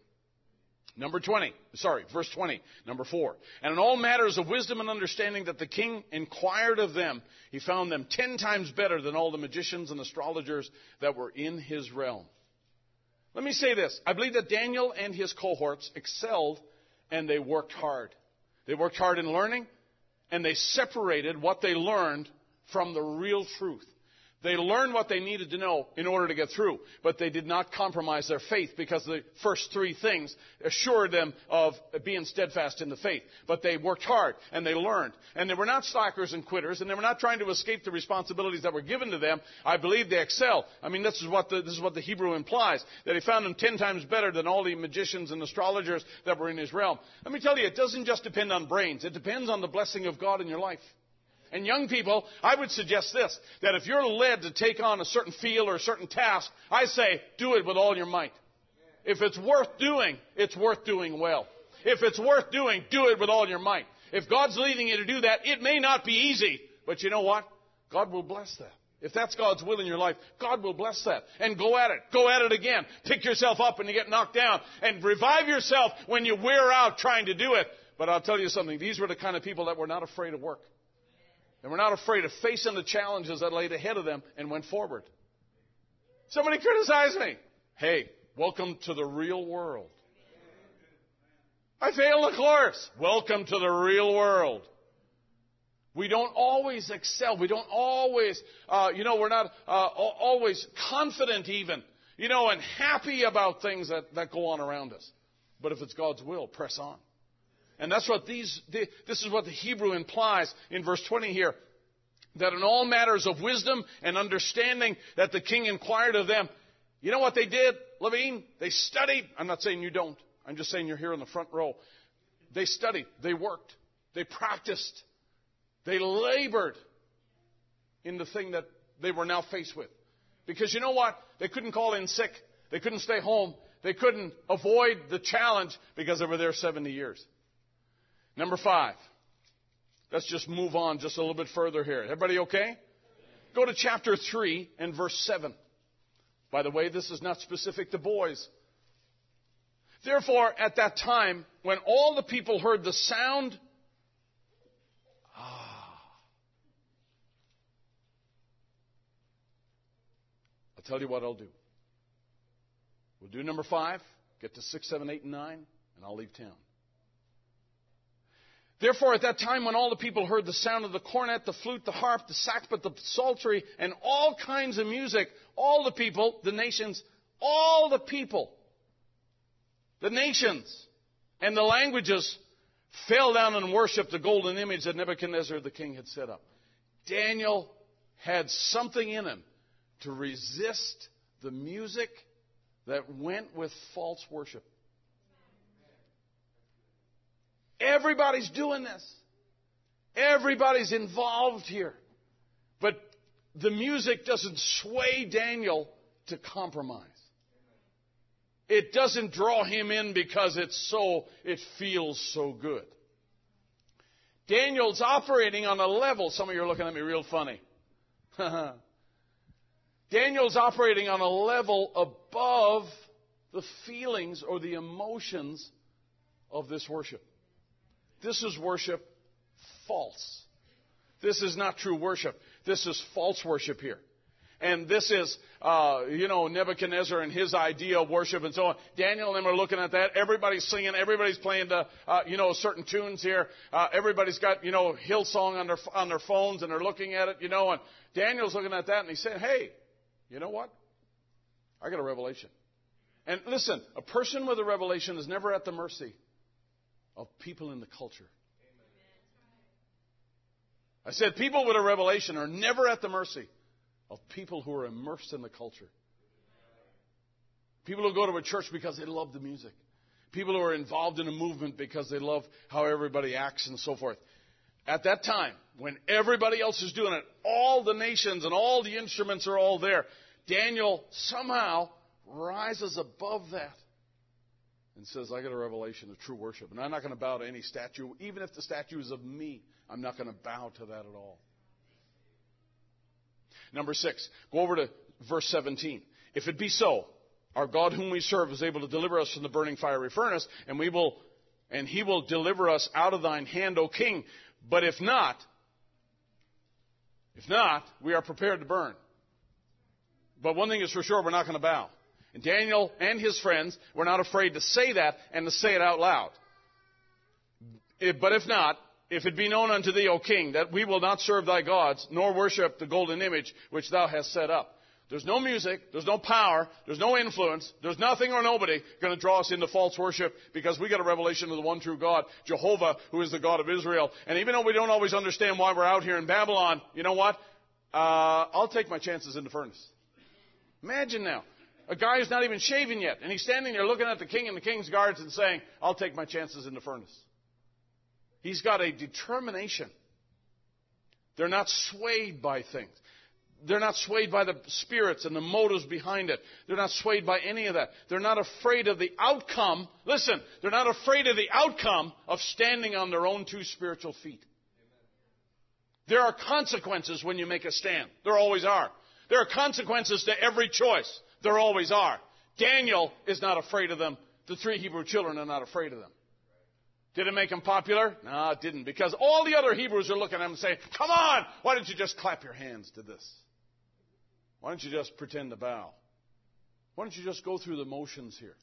Verse 20, number 4. And in all matters of wisdom and understanding that the king inquired of them, he found them 10 times better than all the magicians and astrologers that were in his realm. Let me say this. I believe that Daniel and his cohorts excelled and they worked hard. They worked hard in learning and they separated what they learned from the real truth. They learned what they needed to know in order to get through, but they did not compromise their faith because the first 3 things assured them of being steadfast in the faith. But they worked hard and they learned. And they were not slackers and quitters, and they were not trying to escape the responsibilities that were given to them. I believe they excel. I mean, this is what the Hebrew implies, that he found them 10 times better than all the magicians and astrologers that were in his realm. Let me tell you, it doesn't just depend on brains. It depends on the blessing of God in your life. And young people, I would suggest this, that if you're led to take on a certain field or a certain task, I say, do it with all your might. If it's worth doing, it's worth doing well. If it's worth doing, do it with all your might. If God's leading you to do that, it may not be easy, but you know what? God will bless that. If that's God's will in your life, God will bless that. And go at it. Go at it again. Pick yourself up when you get knocked down. And revive yourself when you wear out trying to do it. But I'll tell you something. These were the kind of people that were not afraid of work. And were not afraid of facing the challenges that laid ahead of them and went forward. Somebody criticized me. Hey, welcome to the real world. I failed the course. Welcome to the real world. We don't always excel. We don't always, we're not always confident even, and happy about things that go on around us. But if it's God's will, press on. And that's what this is what the Hebrew implies in verse 20 here. That in all matters of wisdom and understanding that the king inquired of them. You know what they did, Levine? They studied. I'm not saying you don't. I'm just saying you're here in the front row. They studied. They worked. They practiced. They labored in the thing that they were now faced with. Because you know what? They couldn't call in sick. They couldn't stay home. They couldn't avoid the challenge because they were there 70 years. Number 5. Let's just move on just a little bit further here. Everybody okay? Go to chapter 3 and verse 7. By the way, this is not specific to boys. Therefore, at that time, when all the people heard the sound... I'll tell you what I'll do. We'll do number 5, get to 6, 7, 8, and 9, and I'll leave town. Therefore, at that time when all the people heard the sound of the cornet, the flute, the harp, the sackbut, the psaltery, and all kinds of music, all the people, the nations, all the people, the nations, and the languages fell down and worshipped the golden image that Nebuchadnezzar the king had set up. Daniel had something in him to resist the music that went with false worship. Everybody's doing this. Everybody's involved here. But the music doesn't sway Daniel to compromise. It doesn't draw him in because it feels so good. Daniel's operating on a level. Some of you are looking at me real funny. Daniel's operating on a level above the feelings or the emotions of this worship. This is worship false. This is not true worship. This is false worship here. And this is, Nebuchadnezzar and his idea of worship and so on. Daniel and them are looking at that. Everybody's singing. Everybody's playing certain tunes here. Everybody's got, Hillsong on their phones and they're looking at it, And Daniel's looking at that and he's saying, hey, you know what? I got a revelation. And listen, a person with a revelation is never at the mercy of people in the culture. I said people with a revelation are never at the mercy of people who are immersed in the culture. People who go to a church because they love the music. People who are involved in a movement because they love how everybody acts and so forth. At that time, when everybody else is doing it, all the nations and all the instruments are all there, Daniel somehow rises above that and says, I got a revelation of true worship. And I'm not going to bow to any statue. Even if the statue is of me, I'm not going to bow to that at all. Number 6, go over to verse 17. If it be so, our God whom we serve is able to deliver us from the burning fiery furnace, and he will deliver us out of thine hand, O king. But if not, we are prepared to burn. But one thing is for sure, we're not going to bow. And Daniel and his friends were not afraid to say that and to say it out loud. But if not, if it be known unto thee, O king, that we will not serve thy gods, nor worship the golden image which thou hast set up. There's no music, there's no power, there's no influence, there's nothing or nobody going to draw us into false worship because we got a revelation of the one true God, Jehovah, who is the God of Israel. And even though we don't always understand why we're out here in Babylon, you know what? I'll take my chances in the furnace. Imagine now, a guy who's not even shaven yet, and he's standing there looking at the king and the king's guards and saying, I'll take my chances in the furnace. He's got a determination. They're not swayed by things. They're not swayed by the spirits and the motives behind it. They're not swayed by any of that. They're not afraid of the outcome. Listen, they're not afraid of the outcome of standing on their own two spiritual feet. There are consequences when you make a stand. There always are. There are consequences to every choice. There always are. Daniel is not afraid of them. The 3 Hebrew children are not afraid of them. Did it make him popular? No, it didn't. Because all the other Hebrews are looking at him and saying, come on, why don't you just clap your hands to this? Why don't you just pretend to bow? Why don't you just go through the motions here?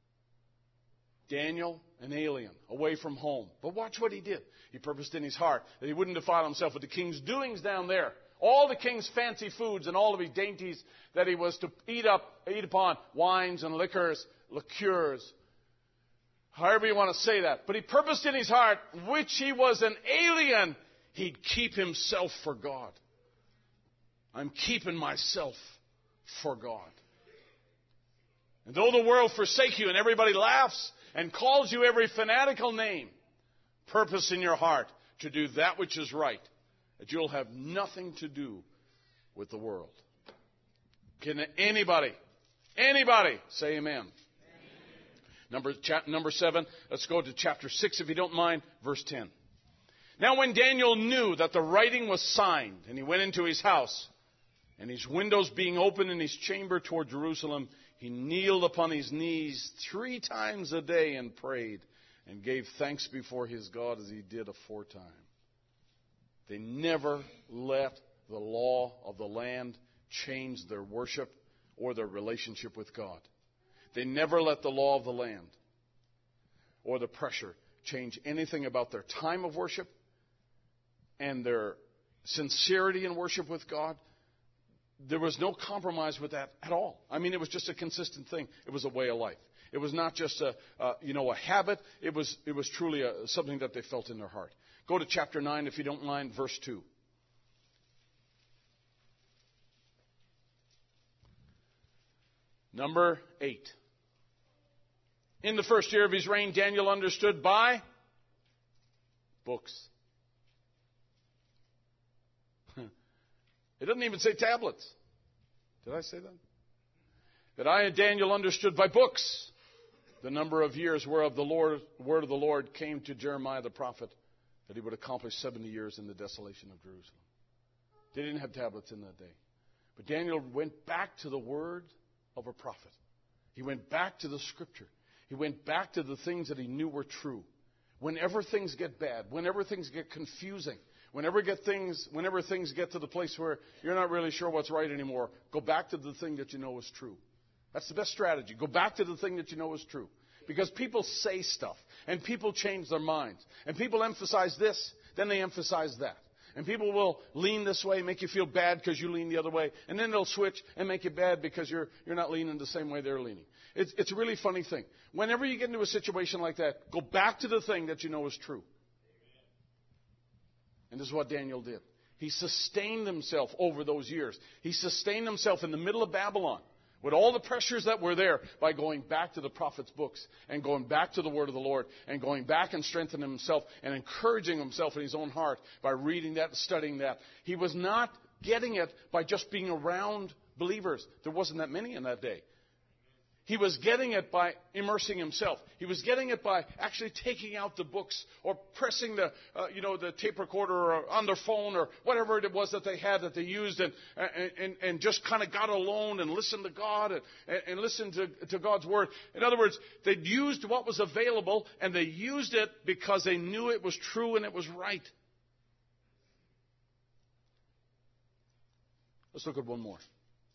Daniel, an alien, away from home. But watch what he did. He purposed in his heart that he wouldn't defile himself with the king's doings down there. All the king's fancy foods and all of his dainties that he was to eat upon, wines and liquors, liqueurs, however you want to say that. But he purposed in his heart, which he was an alien, he'd keep himself for God. I'm keeping myself for God. And though the world forsake you and everybody laughs and calls you every fanatical name, purpose in your heart to do that which is right, that you'll have nothing to do with the world. Can anybody say amen? Number 7, let's go to chapter 6 if you don't mind, verse 10. Now when Daniel knew that the writing was signed, and he went into his house, and his windows being open in his chamber toward Jerusalem, he kneeled upon his knees 3 times a day and prayed, and gave thanks before his God as he did aforetime. They never let the law of the land change their worship or their relationship with God. They never let the law of the land or the pressure change anything about their time of worship and their sincerity in worship with God. There was no compromise with that at all. I mean, it was just a consistent thing. It was a way of life. It was not just a habit. It was truly something that they felt in their heart. Go to chapter 9, if you don't mind, verse 2. Number 8. In the first year of his reign, Daniel understood by books. It doesn't even say tablets. Did I say that? That I and Daniel understood by books the number of years whereof the word of the Lord came to Jeremiah the prophet, that he would accomplish 70 years in the desolation of Jerusalem. They didn't have tablets in that day. But Daniel went back to the word of a prophet. He went back to the scripture. He went back to the things that he knew were true. Whenever things get bad, whenever things get confusing, whenever things get to the place where you're not really sure what's right anymore, go back to the thing that you know is true. That's the best strategy. Go back to the thing that you know is true. Because people say stuff, and people change their minds. And people emphasize this, then they emphasize that. And people will lean this way, make you feel bad because you lean the other way. And then they'll switch and make you bad because you're not leaning the same way they're leaning. It's a really funny thing. Whenever you get into a situation like that, go back to the thing that you know is true. And this is what Daniel did. He sustained himself over those years. He sustained himself in the middle of Babylon with all the pressures that were there by going back to the prophet's books and going back to the word of the Lord and going back and strengthening himself and encouraging himself in his own heart by reading that and studying that. He was not getting it by just being around believers. There wasn't that many in that day. He was getting it by immersing himself. He was getting it by actually taking out the books or pressing the tape recorder or on their phone or whatever it was that they had that they used and just kind of got alone and listened to God and listened to God's word. In other words, they used what was available and they used it because they knew it was true and it was right. Let's look at one more.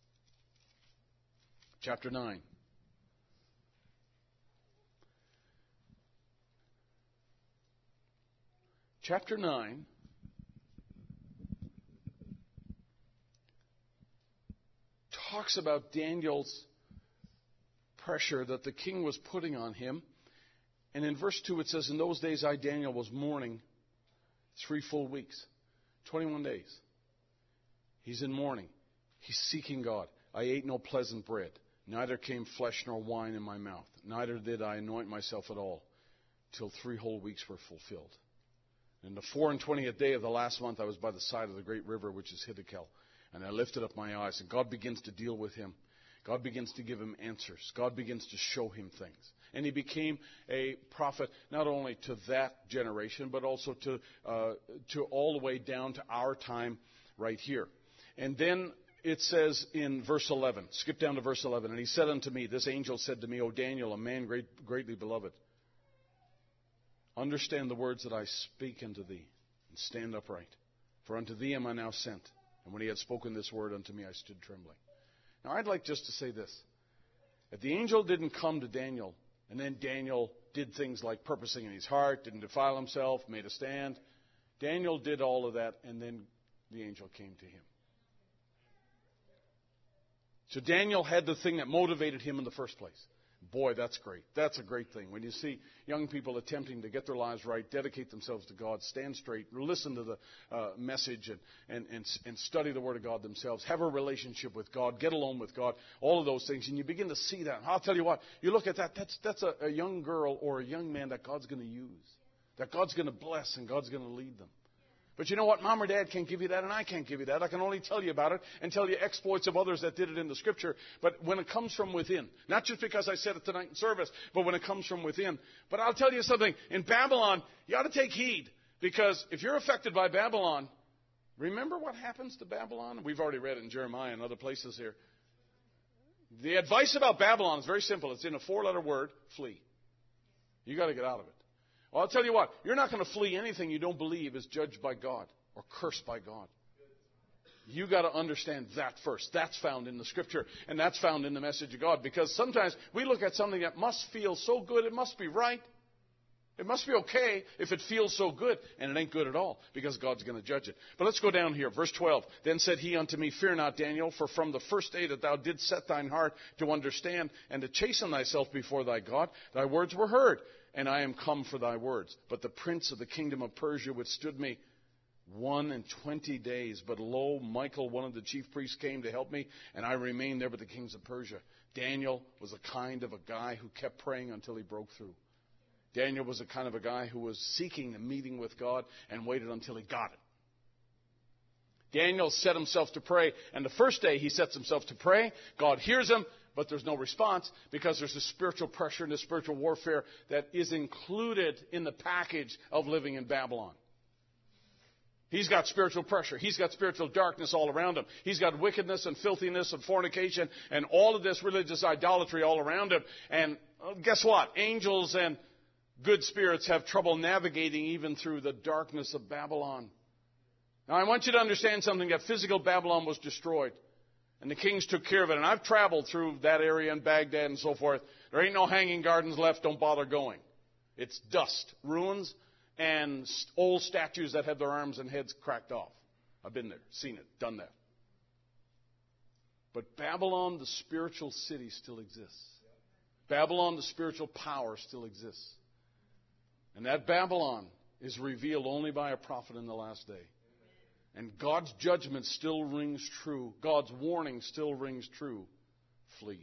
Chapter 9. Chapter 9 talks about Daniel's pressure that the king was putting on him. And in verse 2 it says, in those days I, Daniel, was mourning 3 full weeks, 21 days. He's in mourning. He's seeking God. I ate no pleasant bread, neither came flesh nor wine in my mouth, neither did I anoint myself at all, till 3 whole weeks were fulfilled. And the 24th day of the last month, I was by the side of the great river, which is Hiddekel. And I lifted up my eyes, and God begins to deal with him. God begins to give him answers. God begins to show him things. And he became a prophet not only to that generation, but also to all the way down to our time right here. And then it says in verse 11, skip down to verse 11, and he said unto me, this angel said to me, O Daniel, a man greatly beloved, understand the words that I speak unto thee, and stand upright. For unto thee am I now sent. And when he had spoken this word unto me, I stood trembling. Now, I'd like just to say this. If the angel didn't come to Daniel, and then Daniel did things like purposing in his heart, didn't defile himself, made a stand, Daniel did all of that, and then the angel came to him. So Daniel had the thing that motivated him in the first place. Boy, that's great. That's a great thing. When you see young people attempting to get their lives right, dedicate themselves to God, stand straight, listen to the message, and study the Word of God themselves, have a relationship with God, get alone with God, all of those things, and you begin to see that. I'll tell you what, you look at that, that's a young girl or a young man that God's going to use, that God's going to bless and God's going to lead them. But you know what? Mom or Dad can't give you that, and I can't give you that. I can only tell you about it and tell you exploits of others that did it in the Scripture. But when it comes from within, not just because I said it tonight in service, but when it comes from within. But I'll tell you something. In Babylon, you ought to take heed, because if you're affected by Babylon, remember what happens to Babylon? We've already read it in Jeremiah and other places here. The advice about Babylon is very simple. It's in a 4-letter word, flee. You got to get out of it. Well, I'll tell you what, you're not going to flee anything you don't believe is judged by God or cursed by God. You got to understand that first. That's found in the Scripture, and that's found in the message of God, because sometimes we look at something that must feel so good, it must be right. It must be okay if it feels so good, and it ain't good at all, because God's going to judge it. But let's go down here, verse 12. Then said he unto me, Fear not, Daniel, for from the first day that thou didst set thine heart to understand and to chasten thyself before thy God, thy words were heard. And I am come for thy words. But the prince of the kingdom of Persia withstood me 21 days. But lo, Michael, one of the chief priests, came to help me, and I remained there with the kings of Persia. Daniel was a kind of a guy who kept praying until he broke through. Daniel was a kind of a guy who was seeking a meeting with God and waited until he got it. Daniel set himself to pray, and the first day he sets himself to pray, God hears him, but there's no response, because there's a spiritual pressure and a spiritual warfare that is included in the package of living in Babylon. He's got spiritual pressure. He's got spiritual darkness all around him. He's got wickedness and filthiness and fornication and all of this religious idolatry all around him. And guess what? Angels and good spirits have trouble navigating even through the darkness of Babylon. Now, I want you to understand something, that physical Babylon was destroyed. And the kings took care of it. And I've traveled through that area in Baghdad and so forth. There ain't no hanging gardens left. Don't bother going. It's dust, ruins, and old statues that have their arms and heads cracked off. I've been there, seen it, done that. But Babylon, the spiritual city, still exists. Babylon, the spiritual power, still exists. And that Babylon is revealed only by a prophet in the last day. And God's judgment still rings true. God's warning still rings true. Flee.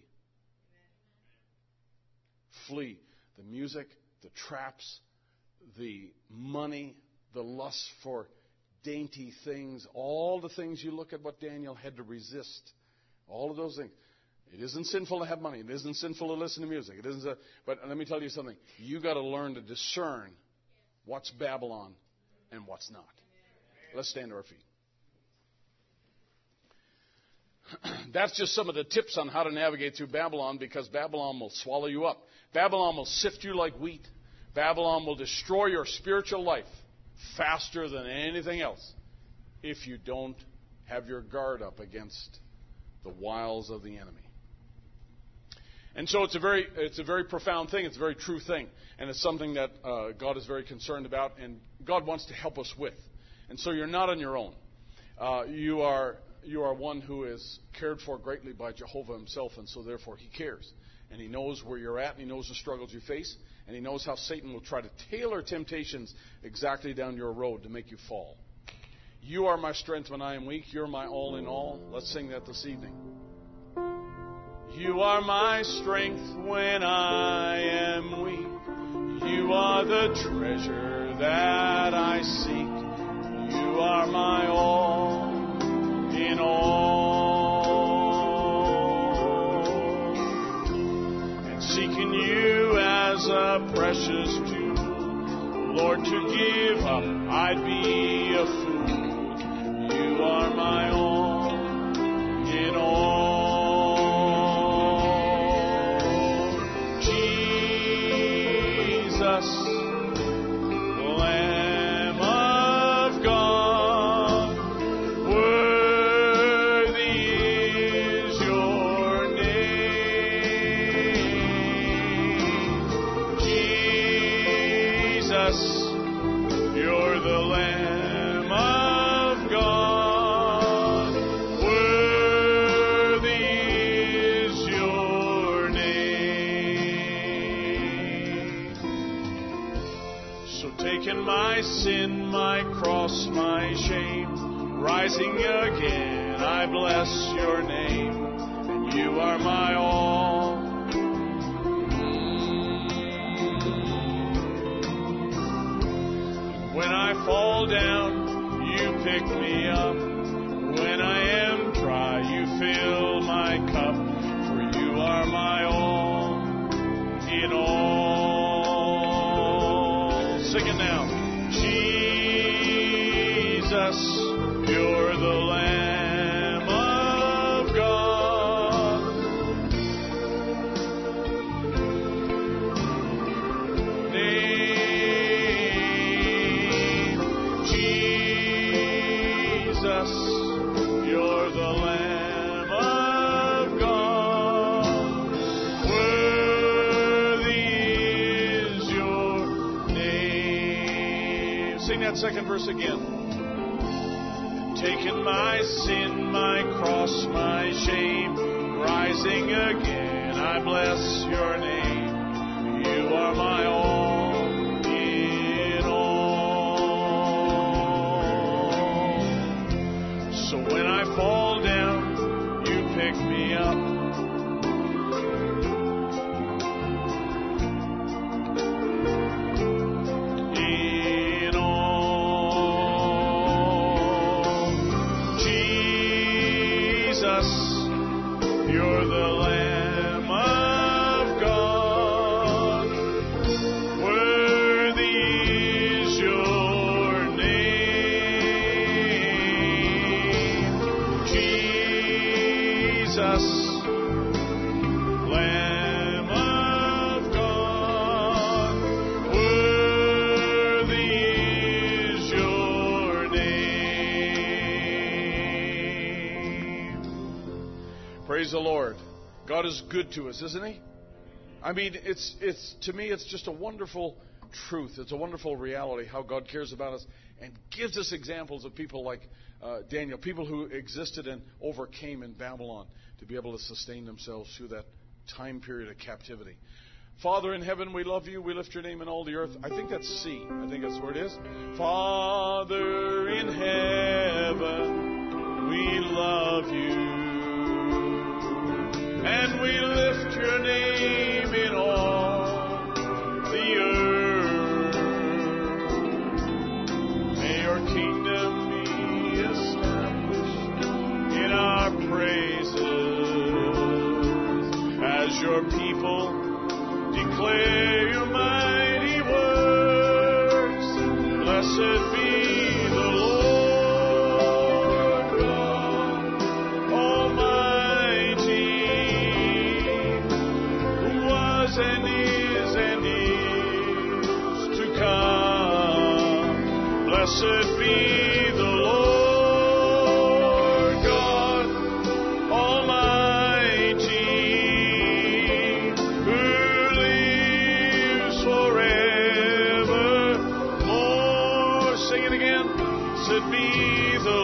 Flee. The music, the traps, the money, the lust for dainty things, all the things you look at what Daniel had to resist. All of those things. It isn't sinful to have money. It isn't sinful to listen to music. But let me tell you something. You got to learn to discern what's Babylon and what's not. Let's stand to our feet. That's just some of the tips on how to navigate through Babylon, because Babylon will swallow you up. Babylon will sift you like wheat. Babylon will destroy your spiritual life faster than anything else if you don't have your guard up against the wiles of the enemy. And so it's a very profound thing. It's a very true thing. And it's something that God is very concerned about, and God wants to help us with. And so you're not on your own. You are one who is cared for greatly by Jehovah himself, and so therefore he cares. And he knows where you're at, and he knows the struggles you face, and he knows how Satan will try to tailor temptations exactly down your road to make you fall. You are my strength when I am weak. You're my all in all. Let's sing that this evening. You are my strength when I am weak. You are the treasure that I seek. You are my all in all. precious jewel. Lord, to give up, I'd be a fool. You are my all in all. Jesus, Lamb of God, worthy is your name. Jesus, you're the Lamb of God. Worthy is your name. So taking my sin, my cross, my shame, rising again, I bless your name. And you are my all. When I fall down, you pick me up. When I am dry, you fill my cup. For you are my all in all. Sing it now. Jesus, you're the Lamb of God. Name Jesus, you're the Lamb of God. Worthy is your name. Sing that second verse again. Taking my sin, my cross, my shame, rising again, I bless your name. You are my all in all. So when I fall down, you pick me up. In all. Jesus, you're the Lamb of God. Worthy is your name. Jesus, Lamb of God. Worthy is your name. Praise the Lord. God is good to us, isn't He? I mean, it's to me, it's just a wonderful truth. It's a wonderful reality how God cares about us and gives us examples of people like Daniel, people who existed and overcame in Babylon to be able to sustain themselves through that time period of captivity. Father in heaven, we love you. We lift your name in all the earth. I think that's C. I think that's where it is. Father in heaven, we love you. And we lift your name in all the earth. May your kingdom be established in our praises as your people declare your mighty works. Blessed be the Lord God Almighty, who was and is to come. Blessed be the Lord God Almighty, who lives forevermore. Sing it again. Blessed be the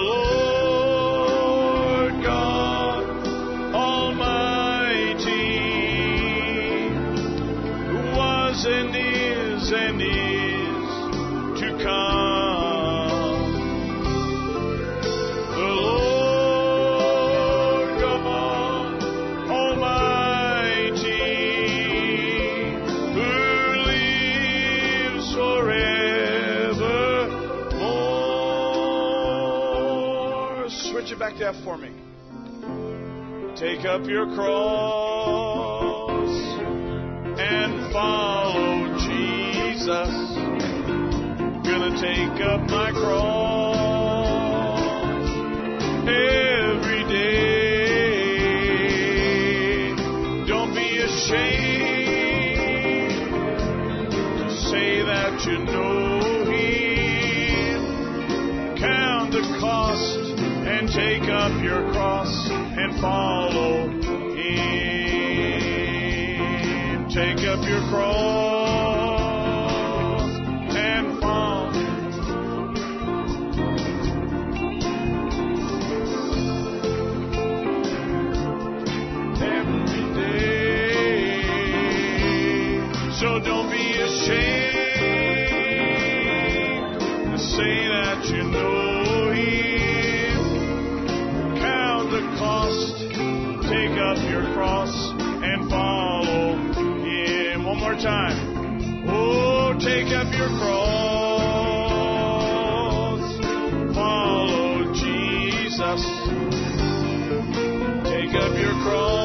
Lord God Almighty, who was and is to come. The Lord God Almighty, who lives forevermore. Switch it back to F for me. Take up your cross and follow Jesus, gonna take up my cross every day. Don't be ashamed to say that you know Him. Count the cost and take up your cross and follow Him. Take up your cross and follow. Every day. So don't be ashamed to say that you know Him. Count the cost, take up your cross and follow Him. One more time. Oh, take up your cross. Follow Jesus. Take up your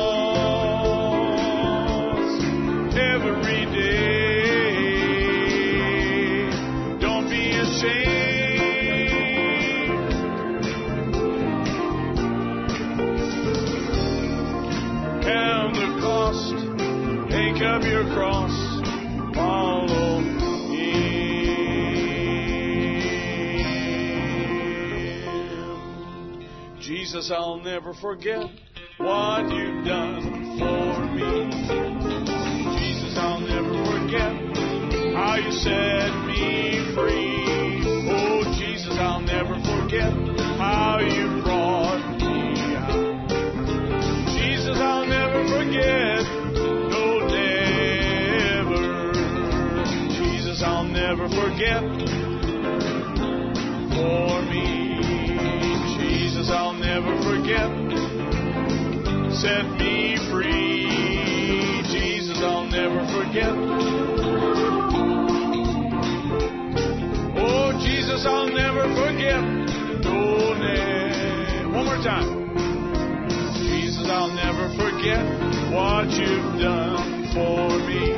cross every day. Don't be ashamed. Count the cost. Take up your cross. Follow Him. Jesus, I'll never forget what you've done for me. Jesus, I'll never forget how you set me free. Oh, Jesus, I'll never forget how you brought me out. Jesus, I'll never forget. No, never. Jesus, I'll never forget for me. Jesus, I'll never forget. Set me free. Jesus, I'll never forget. Oh, Jesus, I'll never forget. No, one more time. Jesus, I'll never forget what you've done for me.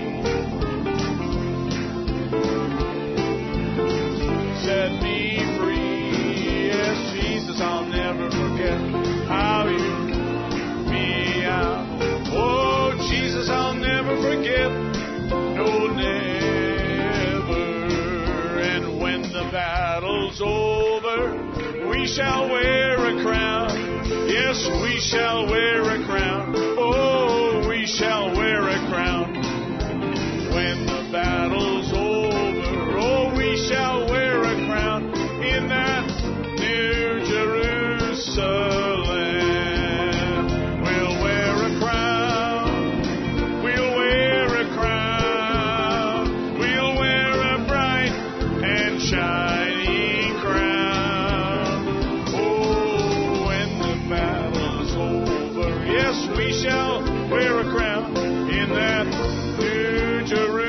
Set me free. Yes, Jesus, I'll never forget how you me out. Oh, Jesus, I'll never forget. No, never. And when the battle's over, we shall wear a crown. Yes, we shall wear a crown. Oh, we shall wear a crown. When the battle's over, oh, we shall wear a crown in that New Jerusalem. We'll wear a crown. We'll wear a crown. We'll wear a bright and shining crown. Oh, when the battle's over, yes, we shall wear a crown in that New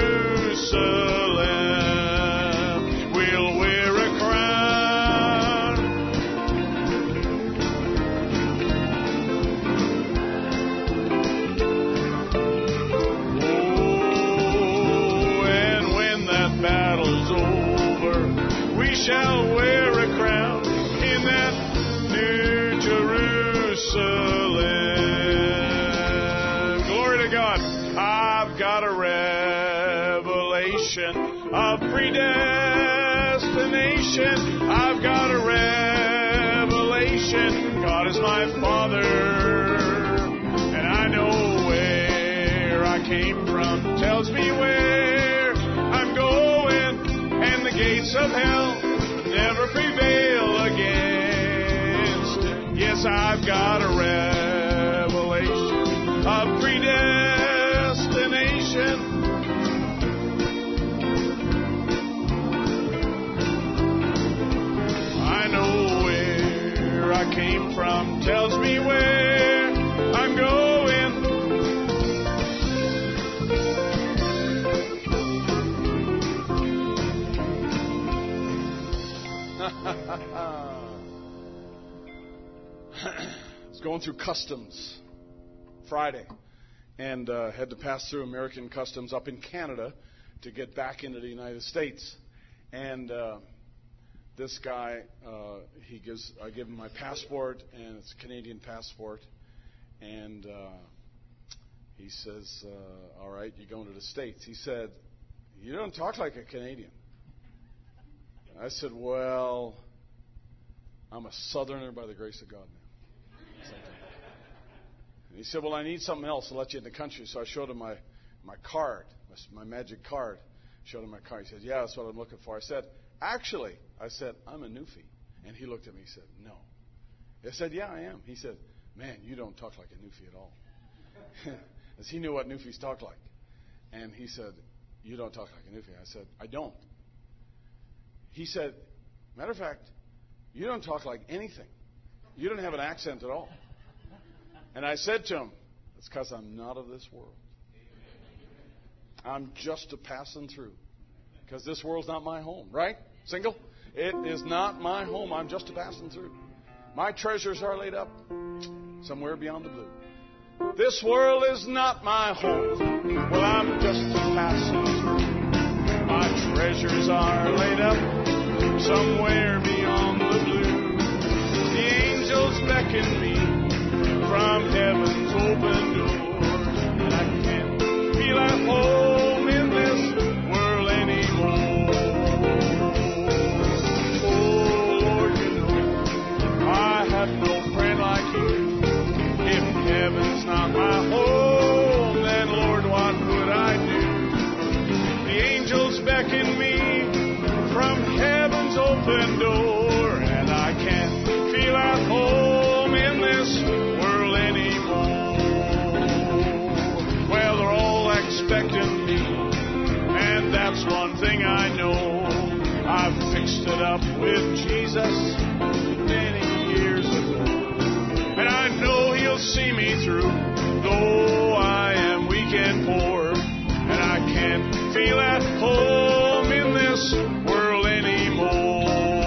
Jerusalem. We'll wear a crown. Oh, and when that battle's over, we shall wear a crown in that New Jerusalem. Glory to God. I've got a revelation of predestination. I've got a revelation. God is my Father, and I know where I came from. Tells me where I'm going, and the gates of hell never prevail against it. Yes, I've got a revelation of predestination. I know where I came from, tells me where I'm going. I was going through customs Friday and had to pass through American customs up in Canada to get back into the United States. And this guy, I give him my passport, and it's a Canadian passport. And he says, all right, you're going to the States. He said, you don't talk like a Canadian. I said, well, I'm a Southerner by the grace of God now. And he said, well, I need something else to let you in the country. So I showed him my card, my magic card. Showed him my card. He said, yeah, that's what I'm looking for. I said, actually, I'm a Newfie. And he looked at me and said, no. I said, yeah, I am. He said, man, you don't talk like a Newfie at all. Because he knew what Newfies talk like. And he said, you don't talk like a Newfie. I said, I don't. He said, matter of fact, you don't talk like anything. You don't have an accent at all. And I said to him, it's because I'm not of this world. I'm just a passing through. Because this world's not my home, right? Single? It is not my home. I'm just a passing through. My treasures are laid up somewhere beyond the blue. This world is not my home. Well, I'm just a passing through. My treasures are laid up somewhere beyond the blue. The angels beckon me from heaven's open door, and I can't feel at home in this world anymore. Oh, Lord, you know I have no friend like you. If heaven's not my home, then Lord, what would I do? The angels beckon me from heaven's open door, and I can't feel at home in this world anymore. Well, they're all expecting me, and that's one thing I know. I've fixed it up with Jesus many years ago, and I know He'll see me through, though I am weak and poor, and I can't feel at home in this world anymore.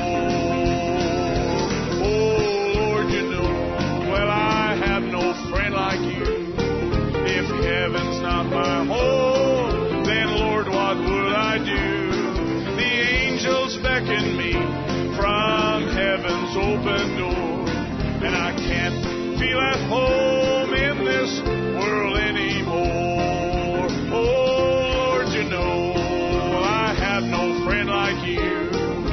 Oh, Lord, you know, well, I have no friend like you. If heaven's not my home, then, Lord, what would I do? The angels beckon me from heaven's open door, and I can't feel at home in this world anymore. Oh, Lord, you know, I have no friend like you.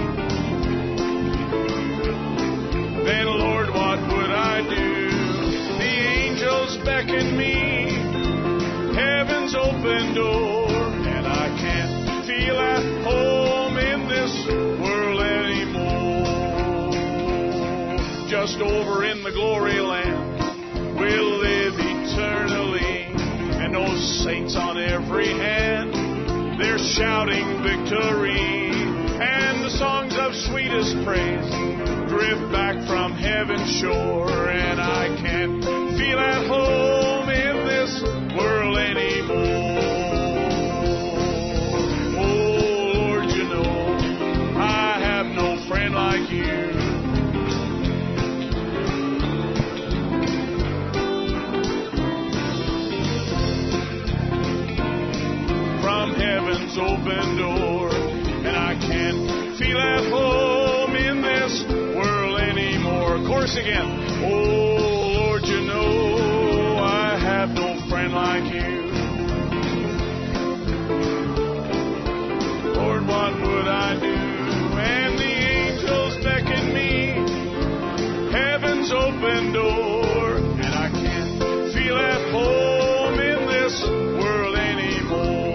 Then, Lord, what would I do? The angels beckon me, heaven's open door, and I can't feel at home in this world anymore. Just over in the glory land, we'll live eternally, and those saints on every hand, they're shouting victory, and the songs of sweetest praise drift back from heaven's shore, and I can't feel at home in this world anymore. Oh, Lord, you know I have no friend like you. From heaven's open door, and I can't feel at home in this world anymore. Chorus again. Oh, Lord, you know I have no friend like you. Lord, what would I do? And the angels beckon me, heaven's open door, and I can't feel at home in this world anymore.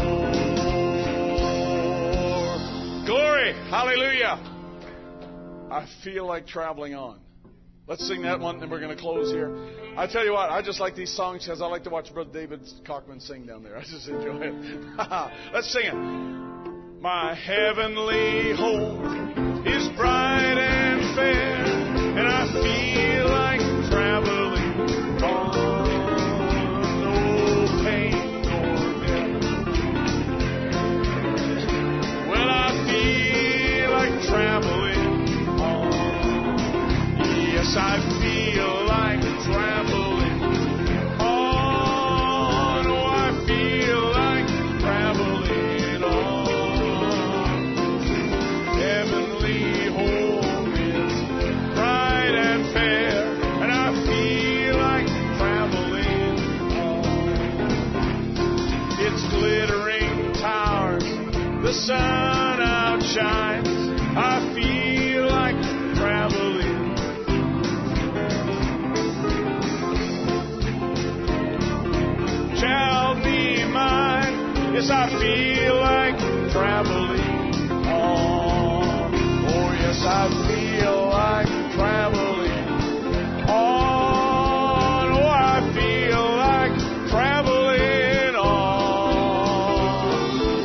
Glory! Hallelujah! I feel like traveling on. Let's sing that one, and then we're going to close here. I tell you what, I just like these songs because I like to watch Brother David Cockman sing down there. I just enjoy it. Let's sing it. My heavenly home is bright and fair, and I feel like traveling on. No pain nor death. Well, I feel like traveling on. Yes, I feel like traveling on. Oh, I feel like traveling Yes, I feel like traveling on. Oh, yes, I feel like traveling on. Oh, I feel like traveling on.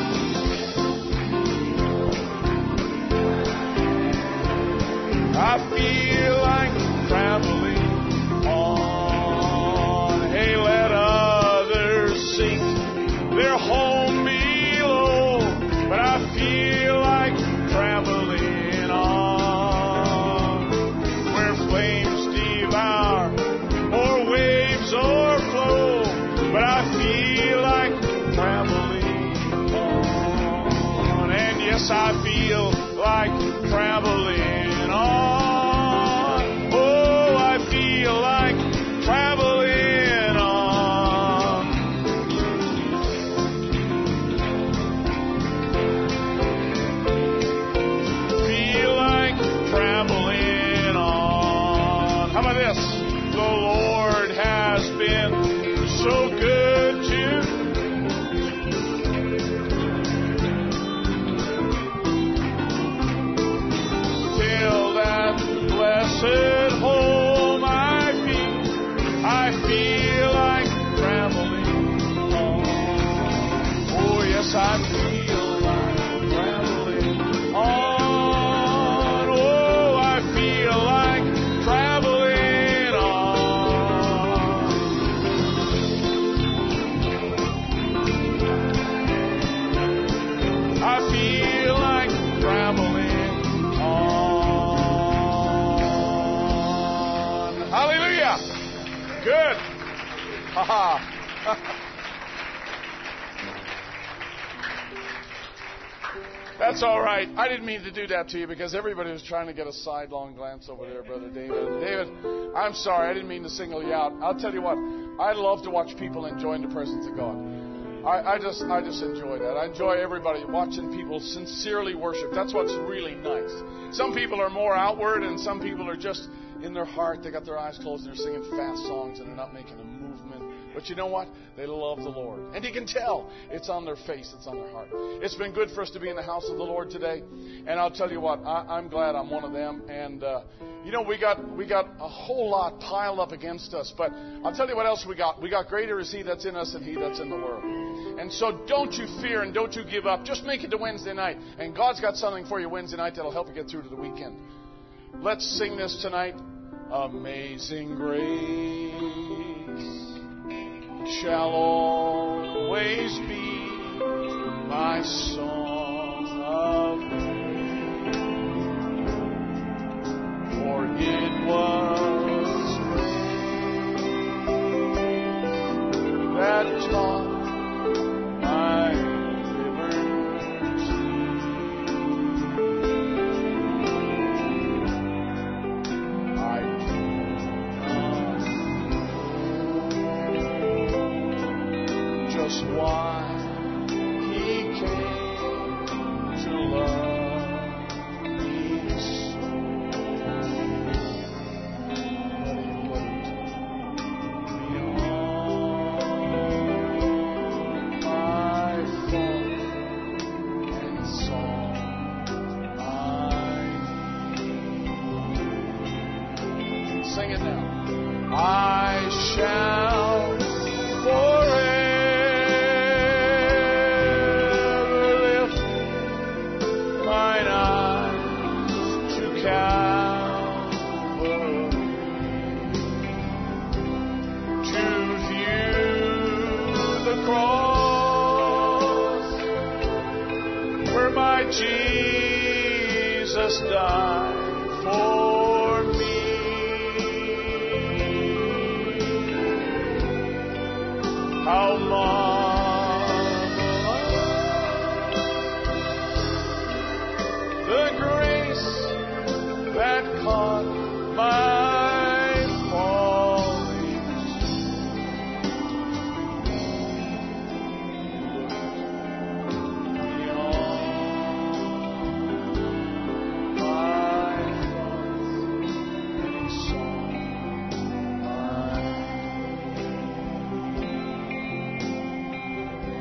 I feel like traveling on. Hey, let others sink their home below, but I feel like traveling on, where flames devour or waves o'erflow, but I feel like traveling on. And yes, I feel like traveling on. Oh, I feel like traveling on. Feel like traveling on. How about this? The Lord has been so good to till that blessed home I feel like traveling on. Oh, yes, I feel like traveling on. Oh, I feel like traveling on. I feel like traveling on. Hallelujah. Good. Ha ha. That's all right. I didn't mean to do that to you because everybody was trying to get a sidelong glance over there, Brother David. David, I'm sorry. I didn't mean to single you out. I'll tell you what. I love to watch people enjoying the presence of God. I just enjoy that. I enjoy everybody watching people sincerely worship. That's what's really nice. Some people are more outward, and some people are just in their heart. They got their eyes closed and they're singing fast songs and they're not making a movement. But you know what? They love the Lord. And you can tell it's on their face, it's on their heart. It's been good for us to be in the house of the Lord today. And I'll tell you what, I'm glad I'm one of them. And, you know, we got a whole lot piled up against us. But I'll tell you what else we got. We got greater is He that's in us than he that's in the world. And so don't you fear and don't you give up. Just make it to Wednesday night. And God's got something for you Wednesday night that'll help you get through to the weekend. Let's sing this tonight. Amazing grace shall always be my song of praise. For it was grace that taught my liberty. I do not know just why He came to love me so. But He looked beyond my fault and saw my need. Sing it now. I shall forever lift mine eyes to Calvary to view the cross where my Jesus died for me. How marvelous the grace that caught my falling beyond my faults and saw my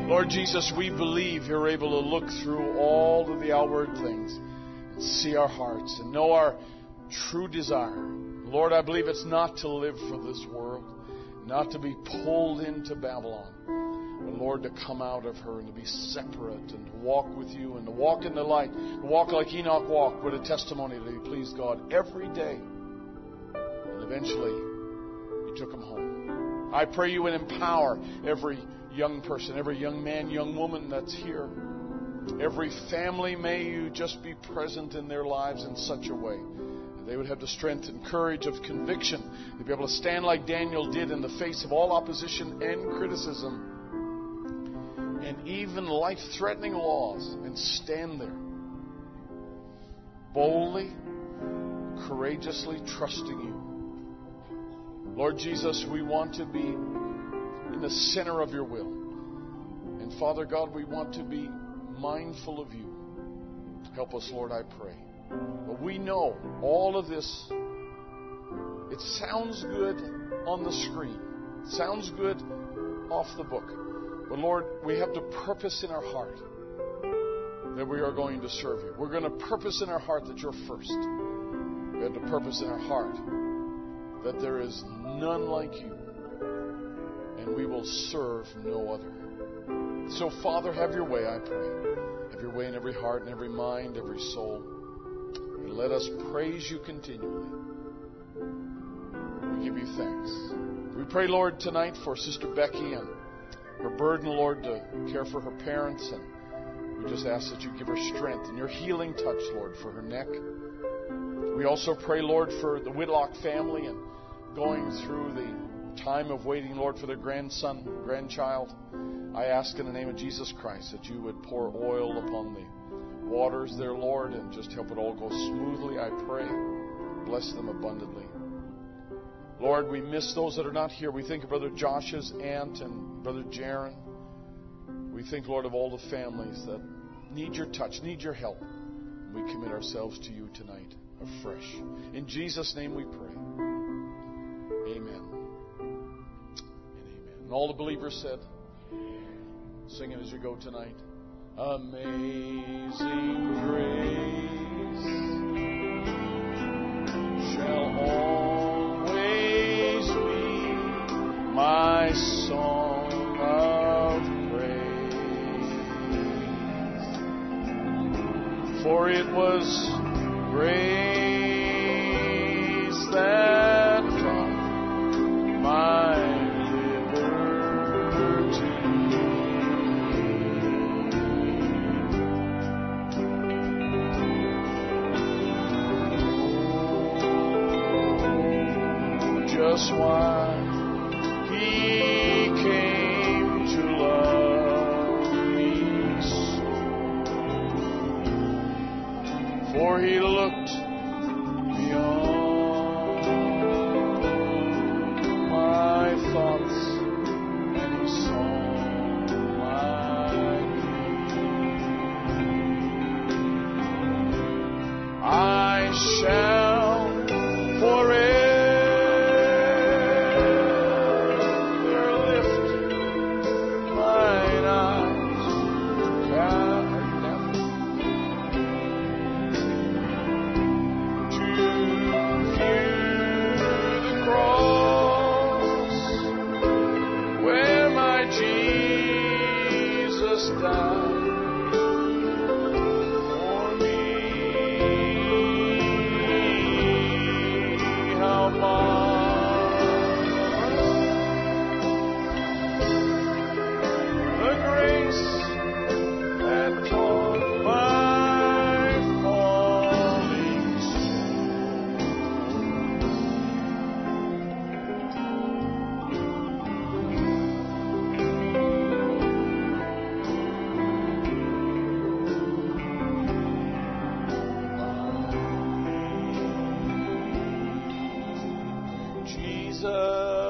Lord Jesus, we believe you're able to look through all of the outward things and see our hearts and know our true desire. Lord, I believe it's not to live for this world, not to be pulled into Babylon, but Lord, to come out of her and to be separate and to walk with you and to walk in the light, to walk like Enoch walked with a testimony that he pleased God every day. And eventually, he took him home. I pray you would empower every young person, every young man, young woman that's here. Every family, may you just be present in their lives in such a way that they would have the strength and courage of conviction to be able to stand like Daniel did in the face of all opposition and criticism and even life-threatening laws, and stand there boldly, courageously trusting you. Lord Jesus, we want to be in the center of your will. And Father God, we want to be mindful of you. Help us, Lord, I pray. But we know all of this, it sounds good on the screen. It sounds good off the book. But Lord, we have the purpose in our heart that we are going to serve you. We're going to purpose in our heart that you're first. We have the purpose in our heart that there is none like you, and we will serve no other. So, Father, have your way, I pray. Have your way in every heart and every mind, every soul. And let us praise you continually. We give you thanks. We pray, Lord, tonight for Sister Becky and her burden, Lord, to care for her parents. And we just ask that you give her strength and your healing touch, Lord, for her neck. We also pray, Lord, for the Whitlock family and going through the time of waiting, Lord, for their grandchild. I ask in the name of Jesus Christ that you would pour oil upon the waters there, Lord, and just help it all go smoothly, I pray. Bless them abundantly. Lord, we miss those that are not here. We think of Brother Josh's aunt and Brother Jaron. We think, Lord, of all the families that need your touch, need your help. We commit ourselves to you tonight afresh. In Jesus' name we pray. Amen. And amen. And all the believers said, sing it as you go tonight. Amazing grace shall always be my song of praise. For it was grace that brought my just why he came to love me so. For he looked beyond my thoughts and he saw my need. I shall forever Jesus.